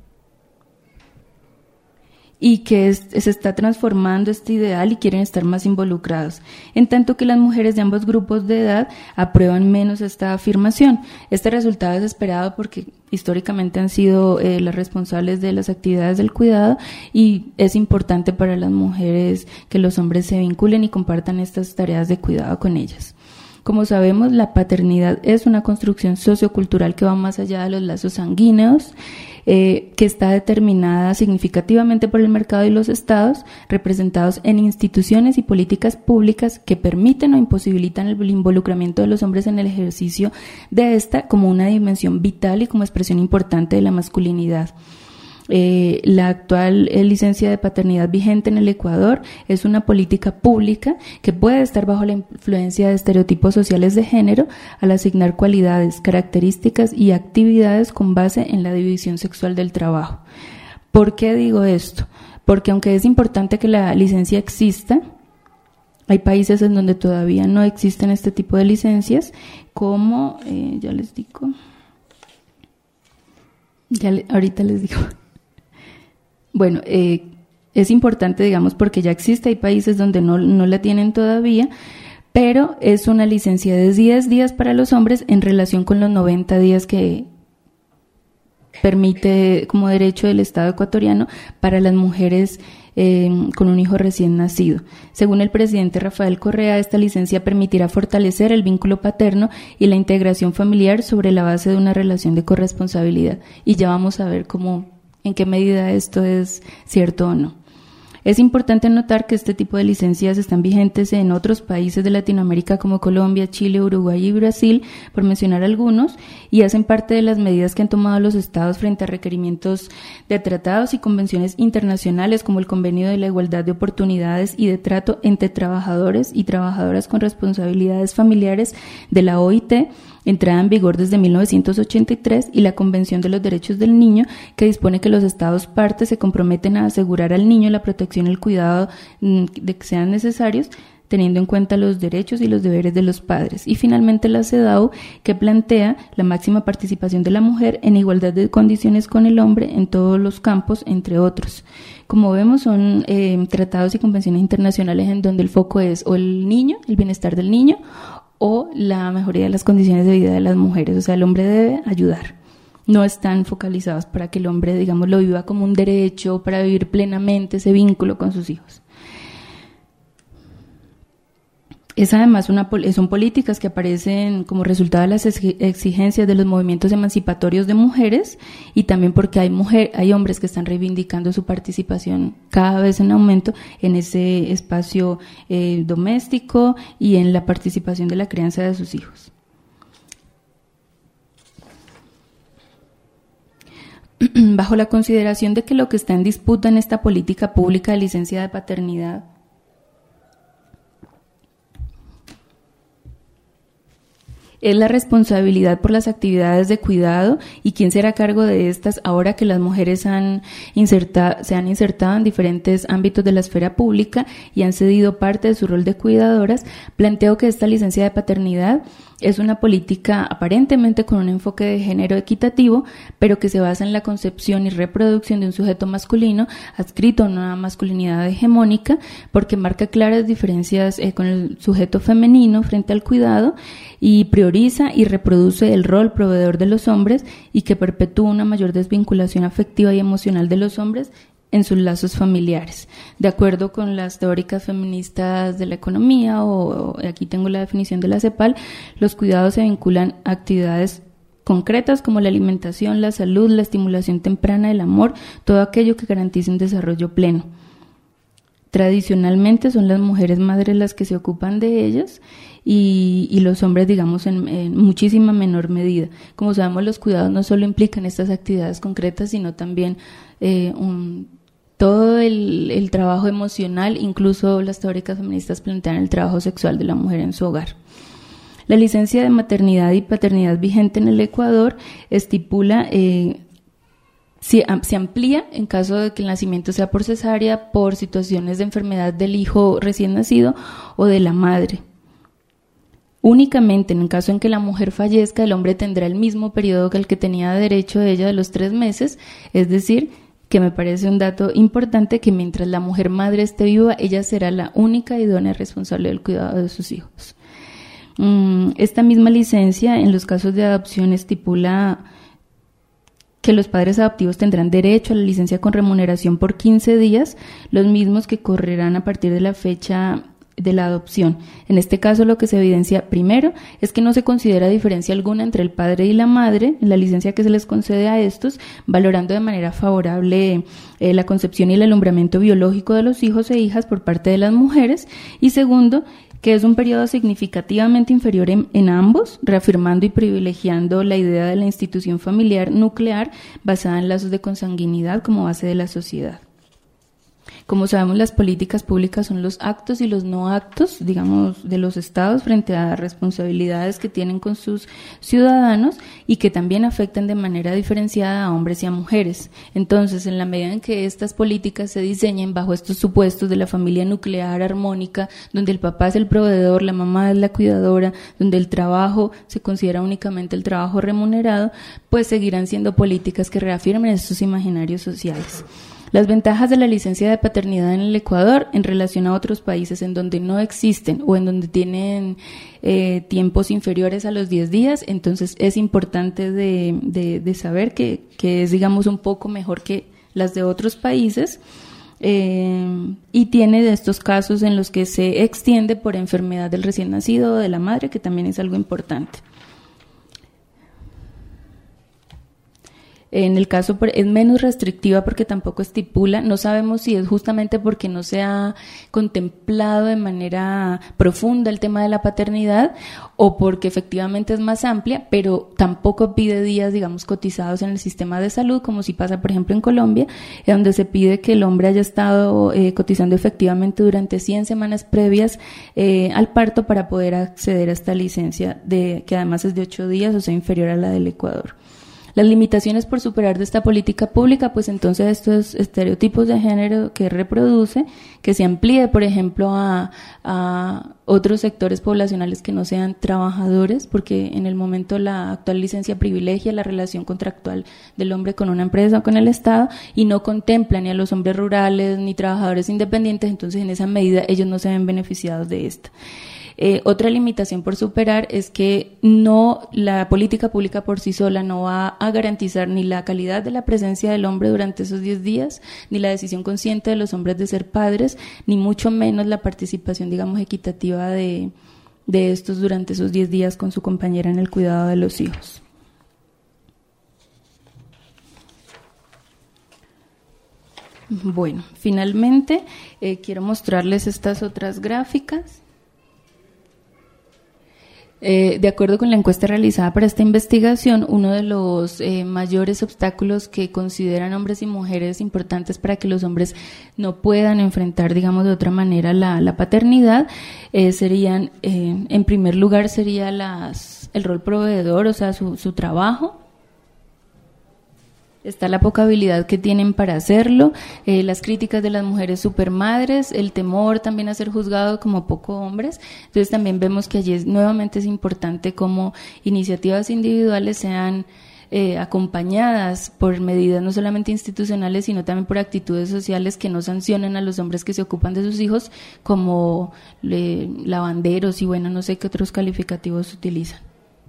Y que se está transformando este ideal y quieren estar más involucrados, en tanto que las mujeres de ambos grupos de edad aprueban menos esta afirmación. Este resultado es esperado porque históricamente han sido las responsables de las actividades del cuidado, y es importante para las mujeres que los hombres se vinculen y compartan estas tareas de cuidado con ellas. Como sabemos, la paternidad es una construcción sociocultural que va más allá de los lazos sanguíneos, que está determinada significativamente por el mercado y los estados, representados en instituciones y políticas públicas que permiten o imposibilitan el involucramiento de los hombres en el ejercicio de esta como una dimensión vital y como expresión importante de la masculinidad. La actual licencia de paternidad vigente en el Ecuador es una política pública que puede estar bajo la influencia de estereotipos sociales de género al asignar cualidades, características y actividades con base en la división sexual del trabajo. ¿Por qué digo esto? Porque aunque es importante que la licencia exista, hay países en donde todavía no existen este tipo de licencias, como, ya les digo, ahorita les digo. Bueno, es importante, digamos, porque ya existe, hay países donde no la tienen todavía, pero es una licencia de 10 días para los hombres en relación con los 90 días que permite como derecho del Estado ecuatoriano para las mujeres con un hijo recién nacido. Según el presidente Rafael Correa, esta licencia permitirá fortalecer el vínculo paterno y la integración familiar sobre la base de una relación de corresponsabilidad. Y ya vamos a ver en qué medida esto es cierto o no. Es importante notar que este tipo de licencias están vigentes en otros países de Latinoamérica como Colombia, Chile, Uruguay y Brasil, por mencionar algunos, y hacen parte de las medidas que han tomado los estados frente a requerimientos de tratados y convenciones internacionales como el Convenio de la Igualdad de Oportunidades y de Trato entre Trabajadores y Trabajadoras con Responsabilidades Familiares de la OIT, entrada en vigor desde 1983, y la Convención de los Derechos del Niño, que dispone que los estados partes se comprometen a asegurar al niño la protección y el cuidado de que sean necesarios, teniendo en cuenta los derechos y los deberes de los padres. Y finalmente la CEDAW, que plantea la máxima participación de la mujer en igualdad de condiciones con el hombre en todos los campos, entre otros. Como vemos, son tratados y convenciones internacionales en donde el foco es o el niño, el bienestar del niño, o la mejoría de las condiciones de vida de las mujeres. O sea, el hombre debe ayudar. No están focalizados para que el hombre, digamos, lo viva como un derecho, para vivir plenamente ese vínculo con sus hijos. Es además son políticas que aparecen como resultado de las exigencias de los movimientos emancipatorios de mujeres, y también porque hay hombres que están reivindicando su participación cada vez en aumento en ese espacio doméstico y en la participación de la crianza de sus hijos. Bajo la consideración de que lo que está en disputa en esta política pública de licencia de paternidad es la responsabilidad por las actividades de cuidado y quién será a cargo de estas ahora que las mujeres se han insertado en diferentes ámbitos de la esfera pública y han cedido parte de su rol de cuidadoras. Planteo que esta licencia de paternidad es una política aparentemente con un enfoque de género equitativo, pero que se basa en la concepción y reproducción de un sujeto masculino adscrito a una masculinidad hegemónica, porque marca claras diferencias con el sujeto femenino frente al cuidado y prioriza y reproduce el rol proveedor de los hombres y que perpetúa una mayor desvinculación afectiva y emocional de los hombres en sus lazos familiares. De acuerdo con las teóricas feministas de la economía, o aquí tengo la definición de la CEPAL, los cuidados se vinculan a actividades concretas como la alimentación, la salud, la estimulación temprana del amor, todo aquello que garantice un desarrollo pleno. Tradicionalmente son las mujeres madres las que se ocupan de ellas y los hombres, digamos, en muchísima menor medida. Como sabemos, los cuidados no solo implican estas actividades concretas, sino también todo el trabajo emocional, incluso las teóricas feministas plantean el trabajo sexual de la mujer en su hogar. La licencia de maternidad y paternidad vigente en el Ecuador estipula, se amplía en caso de que el nacimiento sea por cesárea, por situaciones de enfermedad del hijo recién nacido o de la madre. Únicamente en el caso en que la mujer fallezca, el hombre tendrá el mismo periodo que el que tenía derecho ella de los 3 meses, es decir, que me parece un dato importante, que mientras la mujer madre esté viva, ella será la única idónea responsable del cuidado de sus hijos. Esta misma licencia en los casos de adopción estipula que los padres adoptivos tendrán derecho a la licencia con remuneración por 15 días, los mismos que correrán a partir de la fecha de la adopción. En este caso, lo que se evidencia primero es que no se considera diferencia alguna entre el padre y la madre en la licencia que se les concede a estos, valorando de manera favorable la concepción y el alumbramiento biológico de los hijos e hijas por parte de las mujeres, y segundo, que es un periodo significativamente inferior en ambos, reafirmando y privilegiando la idea de la institución familiar nuclear basada en lazos de consanguinidad como base de la sociedad. Como sabemos, las políticas públicas son los actos y los no actos, digamos, de los estados frente a responsabilidades que tienen con sus ciudadanos y que también afectan de manera diferenciada a hombres y a mujeres. Entonces, en la medida en que estas políticas se diseñen bajo estos supuestos de la familia nuclear armónica, donde el papá es el proveedor, la mamá es la cuidadora, donde el trabajo se considera únicamente el trabajo remunerado, pues seguirán siendo políticas que reafirmen estos imaginarios sociales. Las ventajas de la licencia de paternidad en el Ecuador en relación a otros países en donde no existen o en donde tienen tiempos inferiores a los 10 días, entonces es importante de saber que es, digamos, un poco mejor que las de otros países, y tiene de estos casos en los que se extiende por enfermedad del recién nacido o de la madre, que también es algo importante. En el caso es menos restrictiva porque tampoco estipula, no sabemos si es justamente porque no se ha contemplado de manera profunda el tema de la paternidad o porque efectivamente es más amplia, pero tampoco pide días, digamos, cotizados en el sistema de salud, como si pasa, por ejemplo, en Colombia, donde se pide que el hombre haya estado cotizando efectivamente durante 100 semanas previas al parto para poder acceder a esta licencia, que además es de 8 días, o sea, inferior a la del Ecuador. Las limitaciones por superar de esta política pública, pues entonces estos estereotipos de género que reproduce, que se amplíe, por ejemplo, a otros sectores poblacionales que no sean trabajadores, porque en el momento la actual licencia privilegia la relación contractual del hombre con una empresa o con el Estado y no contempla ni a los hombres rurales ni trabajadores independientes, entonces en esa medida ellos no se ven beneficiados de esta. Otra limitación por superar es que la política pública por sí sola no va a garantizar ni la calidad de la presencia del hombre durante esos 10 días, ni la decisión consciente de los hombres de ser padres, ni mucho menos la participación, digamos, equitativa de estos durante esos 10 días con su compañera en el cuidado de los hijos. Bueno, finalmente quiero mostrarles estas otras gráficas. De acuerdo con la encuesta realizada para esta investigación, uno de los mayores obstáculos que consideran hombres y mujeres importantes para que los hombres no puedan enfrentar, digamos, de otra manera la paternidad, serían, en primer lugar, sería el rol proveedor, o sea, su trabajo. Está la poca habilidad que tienen para hacerlo, las críticas de las mujeres supermadres, el temor también a ser juzgado como poco hombres. Entonces también vemos que allí nuevamente es importante cómo iniciativas individuales sean acompañadas por medidas no solamente institucionales, sino también por actitudes sociales que no sancionen a los hombres que se ocupan de sus hijos, como lavanderos y bueno, no sé qué otros calificativos utilizan.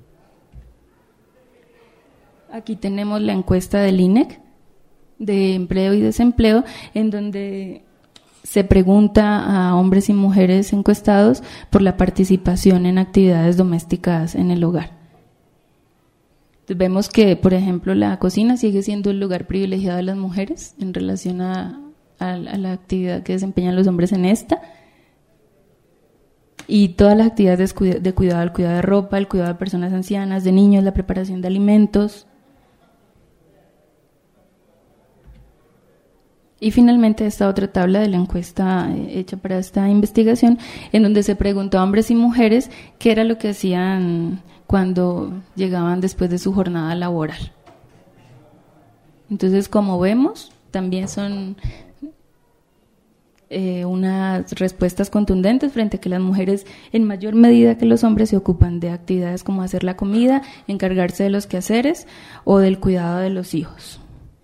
Aquí tenemos la encuesta del INEC de empleo y desempleo, en donde se pregunta a hombres y mujeres encuestados por la participación en actividades domésticas en el hogar. Entonces vemos que, por ejemplo, la cocina sigue siendo el lugar privilegiado de las mujeres en relación a la actividad que desempeñan los hombres en esta. Y todas las actividades de cuidado, el cuidado de ropa, el cuidado de personas ancianas, de niños, la preparación de alimentos. Y finalmente esta otra tabla de la encuesta hecha para esta investigación, en donde se preguntó a hombres y mujeres qué era lo que hacían cuando llegaban después de su jornada laboral. Entonces, como vemos, también son unas respuestas contundentes frente a que las mujeres en mayor medida que los hombres se ocupan de actividades como hacer la comida, encargarse de los quehaceres o del cuidado de los hijos.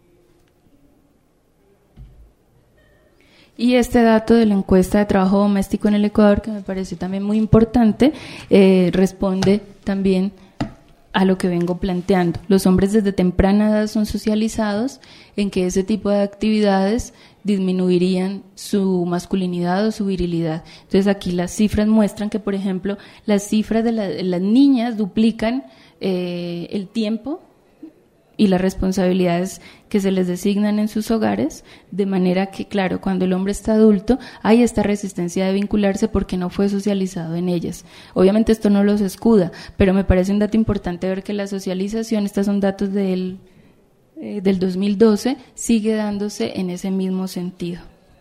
Y este dato de la encuesta de trabajo doméstico en el Ecuador, que me pareció también muy importante, responde también a lo que vengo planteando. Los hombres desde temprana edad son socializados en que ese tipo de actividades disminuirían su masculinidad o su virilidad. Entonces aquí las cifras muestran que, por ejemplo, las cifras de las niñas duplican el tiempo y las responsabilidades que se les designan en sus hogares, de manera que, claro, cuando el hombre está adulto, hay esta resistencia de vincularse porque no fue socializado en ellas. Obviamente esto no los escuda, pero me parece un dato importante ver que la socialización, estos son datos del 2012, sigue dándose en ese mismo sentido.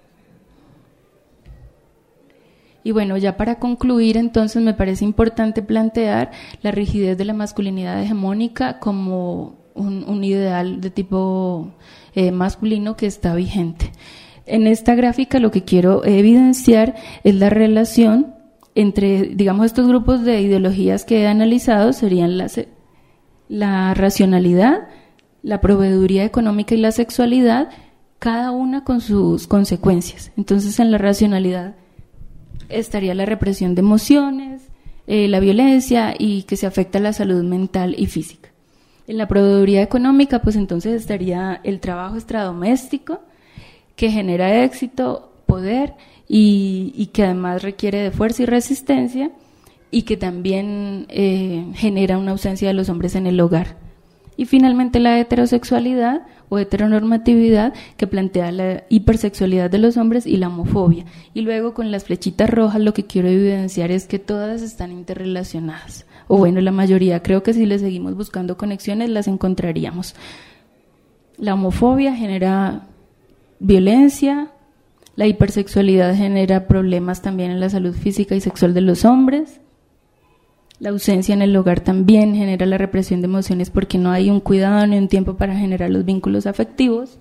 Y bueno, ya para concluir, entonces me parece importante plantear la rigidez de la masculinidad hegemónica como un ideal de tipo masculino que está vigente. En esta gráfica lo que quiero evidenciar es la relación entre, digamos, estos grupos de ideologías que he analizado, serían la racionalidad, la proveeduría económica y la sexualidad, cada una con sus consecuencias. Entonces, en la racionalidad estaría la represión de emociones, la violencia y que se afecta la salud mental y física. En la proveeduría económica, pues entonces estaría el trabajo extradoméstico que genera éxito, poder y que además requiere de fuerza y resistencia y que también genera una ausencia de los hombres en el hogar. Y finalmente la heterosexualidad o heteronormatividad que plantea la hipersexualidad de los hombres y la homofobia. Y luego con las flechitas rojas lo que quiero evidenciar es que todas están interrelacionadas. O bueno, la mayoría, creo que si le seguimos buscando conexiones las encontraríamos. La homofobia genera violencia, la hipersexualidad genera problemas también en la salud física y sexual de los hombres, la ausencia en el hogar también genera la represión de emociones porque no hay un cuidado ni un tiempo para generar los vínculos afectivos.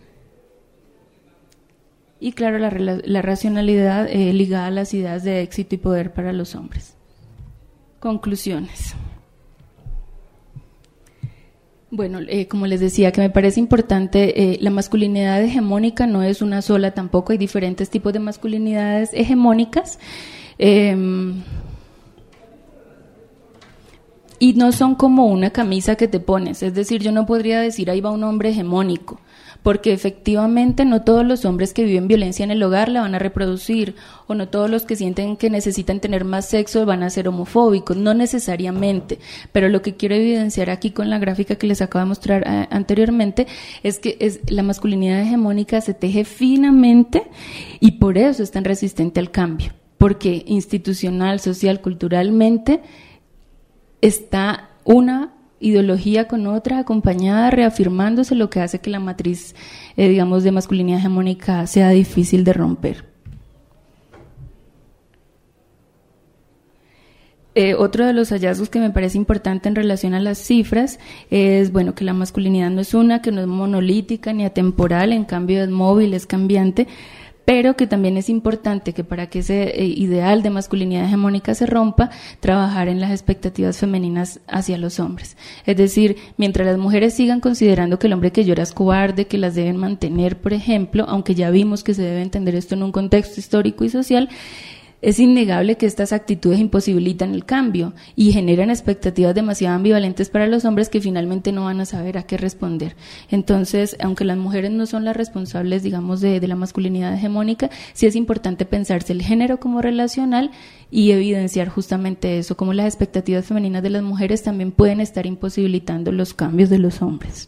Y claro, la racionalidad ligada a las ideas de éxito y poder para los hombres. Conclusiones. Bueno, como les decía, que me parece importante, la masculinidad hegemónica no es una sola tampoco, hay diferentes tipos de masculinidades hegemónicas y no son como una camisa que te pones, es decir, yo no podría decir ahí va un hombre hegemónico, porque efectivamente no todos los hombres que viven violencia en el hogar la van a reproducir, o no todos los que sienten que necesitan tener más sexo van a ser homofóbicos, no necesariamente, pero lo que quiero evidenciar aquí con la gráfica que les acabo de mostrar anteriormente es que la masculinidad hegemónica se teje finamente y por eso es tan resistente al cambio, porque institucional, social, culturalmente está una ideología con otra acompañada, reafirmándose, lo que hace que la matriz, digamos, de masculinidad hegemónica sea difícil de romper. Otro de los hallazgos que me parece importante en relación a las cifras es, bueno, que la masculinidad no es una, que no es monolítica ni atemporal, en cambio es móvil, es cambiante, pero que también es importante que para que ese ideal de masculinidad hegemónica se rompa, trabajar en las expectativas femeninas hacia los hombres. Es decir, mientras las mujeres sigan considerando que el hombre que llora es cobarde, que las deben mantener, por ejemplo, aunque ya vimos que se debe entender esto en un contexto histórico y social, es innegable que estas actitudes imposibilitan el cambio y generan expectativas demasiado ambivalentes para los hombres que finalmente no van a saber a qué responder. Entonces, aunque las mujeres no son las responsables, digamos, de la masculinidad hegemónica, sí es importante pensarse el género como relacional y evidenciar justamente eso, cómo las expectativas femeninas de las mujeres también pueden estar imposibilitando los cambios de los hombres.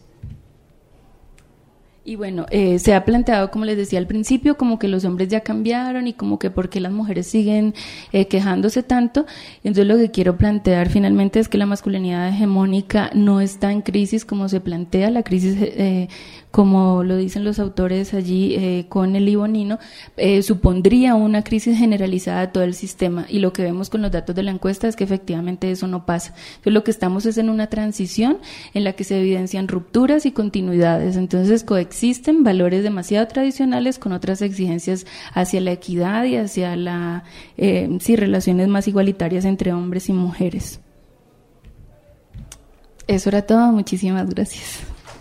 Y bueno, se ha planteado, como les decía al principio, como que los hombres ya cambiaron y como que por qué las mujeres siguen quejándose tanto. Entonces lo que quiero plantear finalmente es que la masculinidad hegemónica no está en crisis como se plantea. La crisis, como lo dicen los autores allí con el Libonino, supondría una crisis generalizada de todo el sistema, y lo que vemos con los datos de la encuesta es que efectivamente eso no pasa. Entonces lo que estamos es en una transición en la que se evidencian rupturas y continuidades. Entonces coexisten valores demasiado tradicionales con otras exigencias hacia la equidad y hacia la relaciones más igualitarias entre hombres y mujeres. Eso era todo, muchísimas gracias.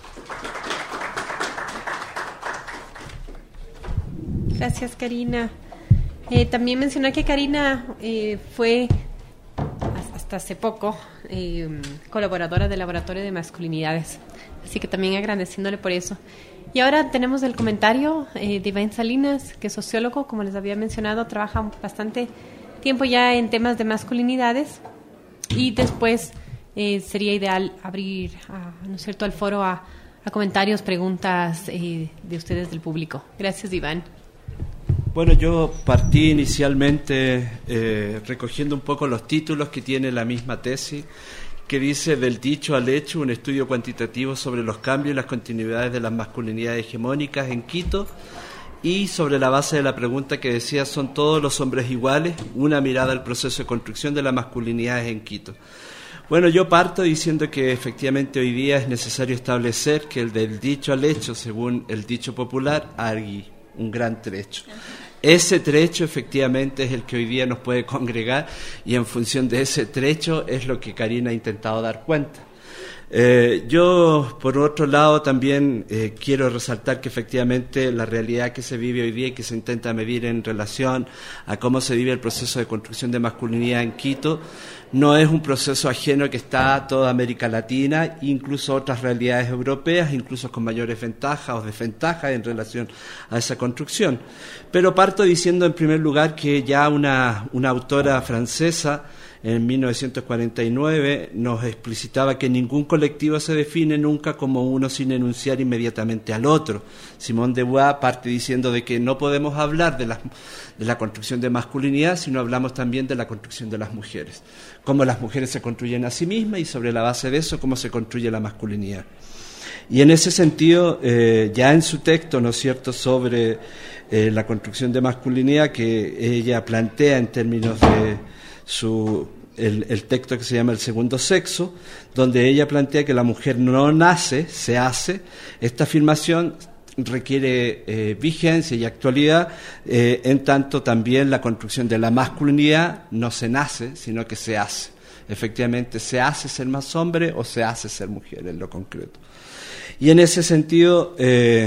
Gracias, Karina. También mencionar que Karina fue hasta hace poco colaboradora del Laboratorio de Masculinidades, así que también agradeciéndole por eso. Y ahora tenemos el comentario de Iván Salinas, que es sociólogo, como les había mencionado, trabaja bastante tiempo ya en temas de masculinidades, y después sería ideal abrir, ¿no es cierto?, al foro a comentarios, preguntas de ustedes del público. Gracias, Iván. Bueno, yo partí inicialmente recogiendo un poco los títulos que tiene la misma tesis, que dice Del dicho al hecho, un estudio cuantitativo sobre los cambios y las continuidades de las masculinidades hegemónicas en Quito, y sobre la base de la pregunta que decía ¿son todos los hombres iguales? Una mirada al proceso de construcción de las masculinidades en Quito. Bueno, yo parto diciendo que efectivamente hoy día es necesario establecer que el del dicho al hecho, según el dicho popular, hay un gran trecho. Ese trecho efectivamente es el que hoy día nos puede congregar, y en función de ese trecho es lo que Karina ha intentado dar cuenta. Yo, por otro lado, también quiero resaltar que efectivamente la realidad que se vive hoy día y que se intenta medir en relación a cómo se vive el proceso de construcción de masculinidad en Quito no es un proceso ajeno que está a toda América Latina, incluso otras realidades europeas, incluso con mayores ventajas o desventajas en relación a esa construcción. Pero parto diciendo en primer lugar que ya una autora francesa en 1949 nos explicitaba que ningún colectivo se define nunca como uno sin enunciar inmediatamente al otro. Simone de Beauvoir parte diciendo de que no podemos hablar de la construcción de masculinidad si no hablamos también de la construcción de las mujeres, cómo las mujeres se construyen a sí mismas y sobre la base de eso cómo se construye la masculinidad. Y en ese sentido, ya en su texto, ¿no es cierto?, sobre la construcción de masculinidad que ella plantea en términos de el texto que se llama El segundo sexo, donde ella plantea que la mujer no nace, se hace. Esta afirmación requiere vigencia y actualidad, en tanto también la construcción de la masculinidad no se nace, sino que se hace. Efectivamente, se hace ser más hombre o se hace ser mujer en lo concreto. Y en ese sentido,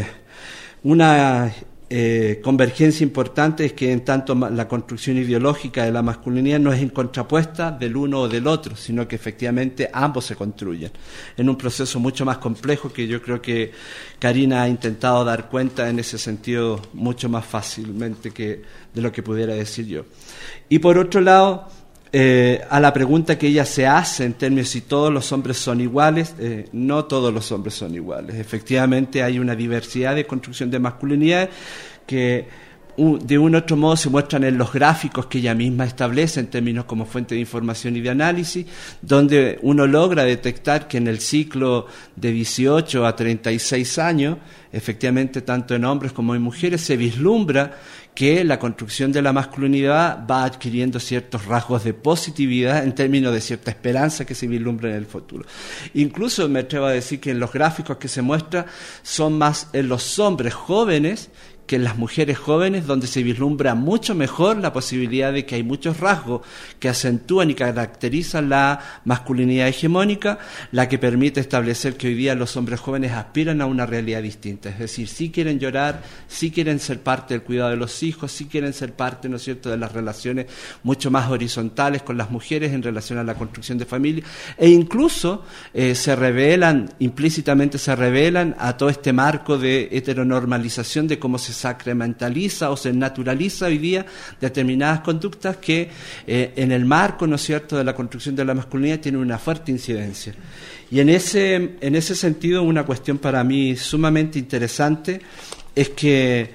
una convergencia importante es que en tanto la construcción ideológica de la masculinidad no es en contrapuesta del uno o del otro, sino que efectivamente ambos se construyen en un proceso mucho más complejo que yo creo que Karina ha intentado dar cuenta en ese sentido mucho más fácilmente que de lo que pudiera decir yo. Y por otro lado, a la pregunta que ella se hace en términos si todos los hombres son iguales, no todos los hombres son iguales. Efectivamente hay una diversidad de construcción de masculinidad que de un otro modo se muestran en los gráficos que ella misma establece en términos como fuente de información y de análisis, donde uno logra detectar que en el ciclo de 18 a 36 años, efectivamente tanto en hombres como en mujeres, se vislumbra que la construcción de la masculinidad va adquiriendo ciertos rasgos de positividad en términos de cierta esperanza que se vislumbra en el futuro. Incluso me atrevo a decir que en los gráficos que se muestra son más en los hombres jóvenes que en las mujeres jóvenes, donde se vislumbra mucho mejor la posibilidad de que hay muchos rasgos que acentúan y caracterizan la masculinidad hegemónica, la que permite establecer que hoy día los hombres jóvenes aspiran a una realidad distinta. Es decir, sí quieren llorar, sí quieren ser parte del cuidado de los hijos, sí quieren ser parte, ¿no es cierto?, de las relaciones mucho más horizontales con las mujeres en relación a la construcción de familia, e incluso se revelan, implícitamente se revelan a todo este marco de heteronormalización de cómo se sacramentaliza o se naturaliza hoy día determinadas conductas que en el marco, ¿no es cierto?, de la construcción de la masculinidad tienen una fuerte incidencia. Y en ese sentido, una cuestión para mí sumamente interesante es que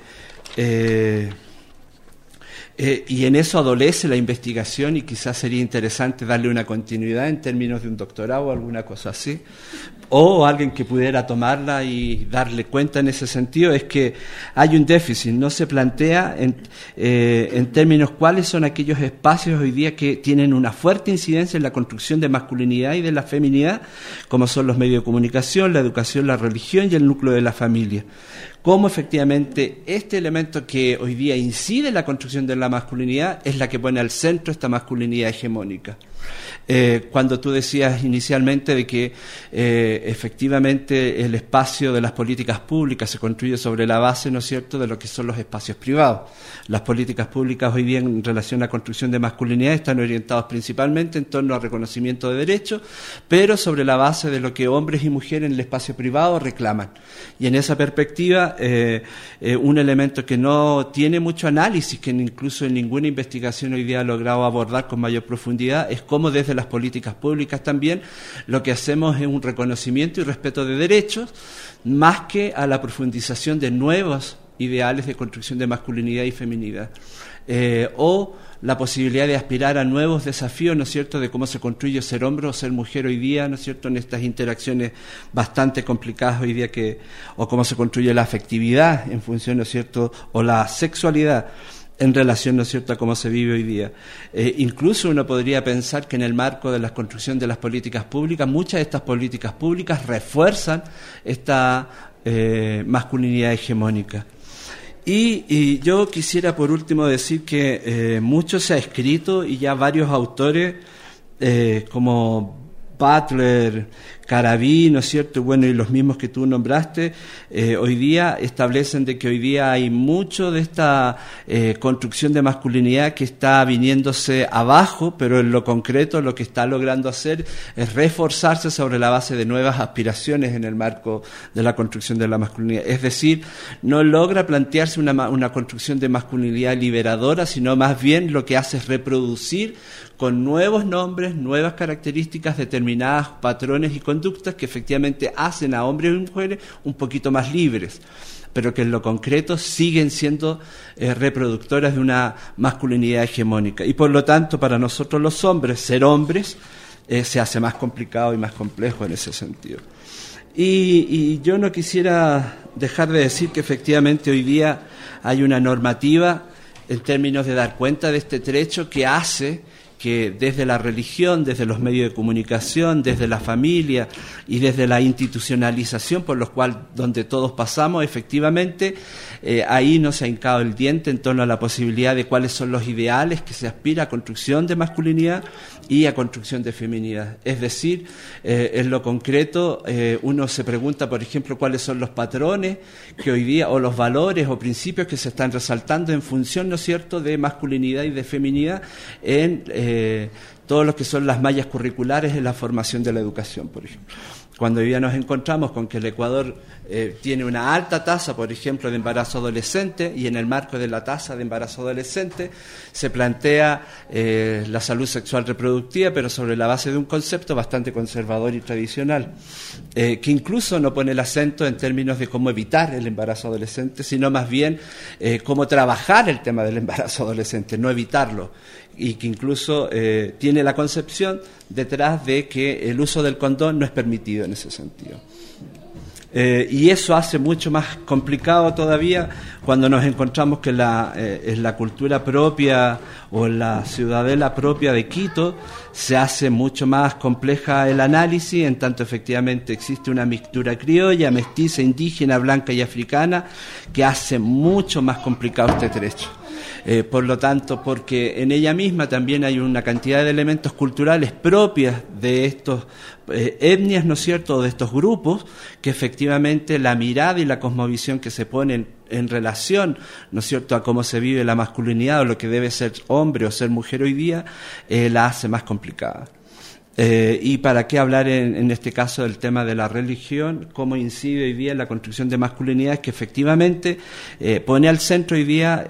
y en eso adolece la investigación, y quizás sería interesante darle una continuidad en términos de un doctorado o alguna cosa así, o alguien que pudiera tomarla y darle cuenta en ese sentido, es que hay un déficit. No se plantea en términos cuáles son aquellos espacios hoy día que tienen una fuerte incidencia en la construcción de masculinidad y de la feminidad, como son los medios de comunicación, la educación, la religión y el núcleo de la familia. Cómo efectivamente este elemento que hoy día incide en la construcción de la masculinidad es la que pone al centro esta masculinidad hegemónica. Cuando tú decías inicialmente de que efectivamente el espacio de las políticas públicas se construye sobre la base, ¿no es cierto?, de lo que son los espacios privados. Las políticas públicas hoy día en relación a la construcción de masculinidad están orientadas principalmente en torno al reconocimiento de derechos, pero sobre la base de lo que hombres y mujeres en el espacio privado reclaman. Y en esa perspectiva, un elemento que no tiene mucho análisis, que incluso en ninguna investigación hoy día ha logrado abordar con mayor profundidad, es cómo desde las políticas públicas también lo que hacemos es un reconocimiento y respeto de derechos, más que a la profundización de nuevos ideales de construcción de masculinidad y feminidad, o la posibilidad de aspirar a nuevos desafíos, ¿no es cierto?, de cómo se construye ser hombre o ser mujer hoy día, ¿no es cierto?, en estas interacciones bastante complicadas hoy día, o cómo se construye la afectividad en función, ¿no es cierto?, o la sexualidad en relación, ¿no es cierto?, a cómo se vive hoy día. Incluso uno podría pensar que en el marco de la construcción de las políticas públicas, muchas de estas políticas públicas refuerzan esta masculinidad hegemónica. Y yo quisiera por último decir que mucho se ha escrito y ya varios autores como Butler, Caraví, ¿no es cierto?, bueno, y los mismos que tú nombraste, hoy día establecen de que hoy día hay mucho de esta construcción de masculinidad que está viniéndose abajo, pero en lo concreto lo que está logrando hacer es reforzarse sobre la base de nuevas aspiraciones en el marco de la construcción de la masculinidad. Es decir, no logra plantearse una construcción de masculinidad liberadora, sino más bien lo que hace es reproducir con nuevos nombres, nuevas características, determinadas patrones y conductas que efectivamente hacen a hombres y mujeres un poquito más libres, pero que en lo concreto siguen siendo reproductoras de una masculinidad hegemónica. Y por lo tanto, para nosotros los hombres, ser hombres se hace más complicado y más complejo en ese sentido. Y yo no quisiera dejar de decir que efectivamente hoy día hay una normativa en términos de dar cuenta de este trecho que hace que desde la religión, desde los medios de comunicación, desde la familia y desde la institucionalización por los cuales donde todos pasamos, efectivamente, ahí no se ha hincado el diente en torno a la posibilidad de cuáles son los ideales que se aspira a construcción de masculinidad y a construcción de feminidad. Es decir, en lo concreto, uno se pregunta, por ejemplo, cuáles son los patrones que hoy día, o los valores o principios que se están resaltando en función, ¿no es cierto?, de masculinidad y de feminidad en todo lo que son las mallas curriculares en la formación de la educación, por ejemplo. cuando hoy día nos encontramos con que el Ecuador tiene una alta tasa, por ejemplo, de embarazo adolescente, y en el marco de la tasa de embarazo adolescente se plantea la salud sexual reproductiva, pero sobre la base de un concepto bastante conservador y tradicional, que incluso no pone el acento en términos de cómo evitar el embarazo adolescente, sino más bien cómo trabajar el tema del embarazo adolescente, no evitarlo, y que incluso tiene la concepción detrás de que el uso del condón no es permitido en ese sentido. Y eso hace mucho más complicado todavía cuando nos encontramos que en la cultura propia o en la ciudadela propia de Quito se hace mucho más compleja el análisis, en tanto efectivamente existe una mixtura criolla, mestiza, indígena, blanca y africana que hace mucho más complicado este trecho. Por lo tanto, porque en ella misma también hay una cantidad de elementos culturales propias de estos etnias, ¿no es cierto?, de estos grupos, que efectivamente la mirada y la cosmovisión que se ponen en relación, ¿no es cierto?, a cómo se vive la masculinidad o lo que debe ser hombre o ser mujer hoy día, la hace más complicada. Y para qué hablar en este caso del tema de la religión, cómo incide hoy día en la construcción de masculinidades, que efectivamente pone al centro hoy día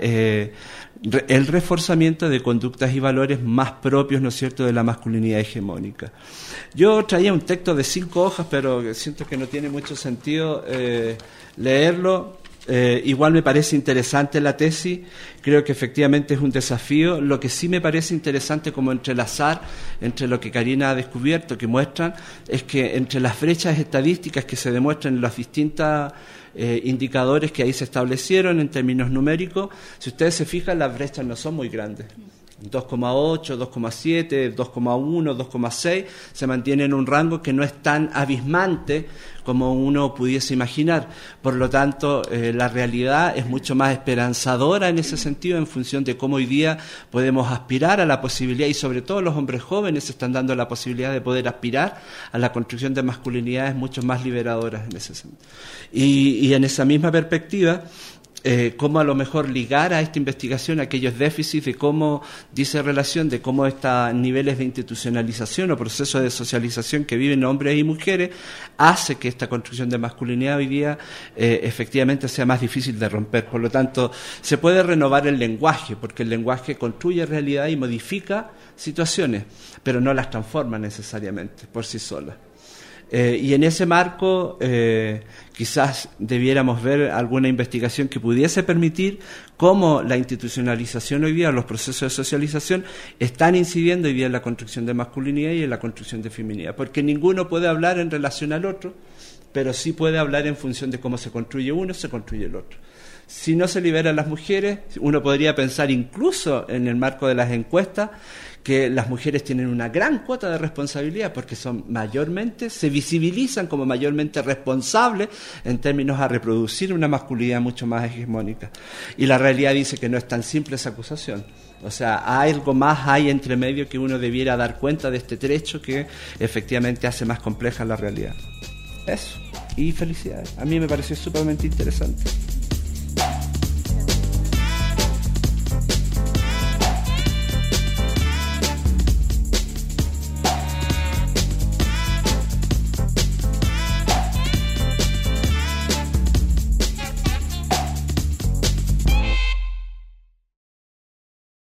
el reforzamiento de conductas y valores más propios, ¿no es cierto?, de la masculinidad hegemónica. Yo traía un texto de 5 hojas, pero siento que no tiene mucho sentido leerlo. Igual me parece interesante la tesis, creo que efectivamente es un desafío. Lo que sí me parece interesante como entrelazar entre lo que Karina ha descubierto, que muestran, es que entre las brechas estadísticas que se demuestran en los distintos indicadores que ahí se establecieron en términos numéricos, si ustedes se fijan, las brechas no son muy grandes. 2,8, 2,7, 2,1, 2,6 se mantiene en un rango que no es tan abismante como uno pudiese imaginar. Por lo tanto, la realidad es mucho más esperanzadora en ese sentido, en función de cómo hoy día podemos aspirar a la posibilidad, y sobre todo los hombres jóvenes están dando la posibilidad de poder aspirar a la construcción de masculinidades mucho más liberadoras en ese sentido. Y en esa misma perspectiva, cómo a lo mejor ligar a esta investigación aquellos déficits de cómo dice relación de cómo estos niveles de institucionalización o procesos de socialización que viven hombres y mujeres hace que esta construcción de masculinidad hoy día efectivamente sea más difícil de romper. Por lo tanto, se puede renovar el lenguaje, porque el lenguaje construye realidad y modifica situaciones, pero no las transforma necesariamente por sí solas. Y en ese marco quizás debiéramos ver alguna investigación que pudiese permitir cómo la institucionalización hoy día, los procesos de socialización, están incidiendo hoy día en la construcción de masculinidad y en la construcción de feminidad, porque ninguno puede hablar en relación al otro, pero sí puede hablar en función de cómo se construye uno, se construye el otro. Si no se liberan las mujeres, uno podría pensar incluso en el marco de las encuestas que las mujeres tienen una gran cuota de responsabilidad, porque son mayormente, se visibilizan como mayormente responsables en términos a reproducir una masculinidad mucho más hegemónica. Y la realidad dice que no es tan simple esa acusación. O sea, algo más hay entre medio que uno debiera dar cuenta de este trecho que efectivamente hace más compleja la realidad. Eso. Y felicidades. A mí me pareció sumamente interesante.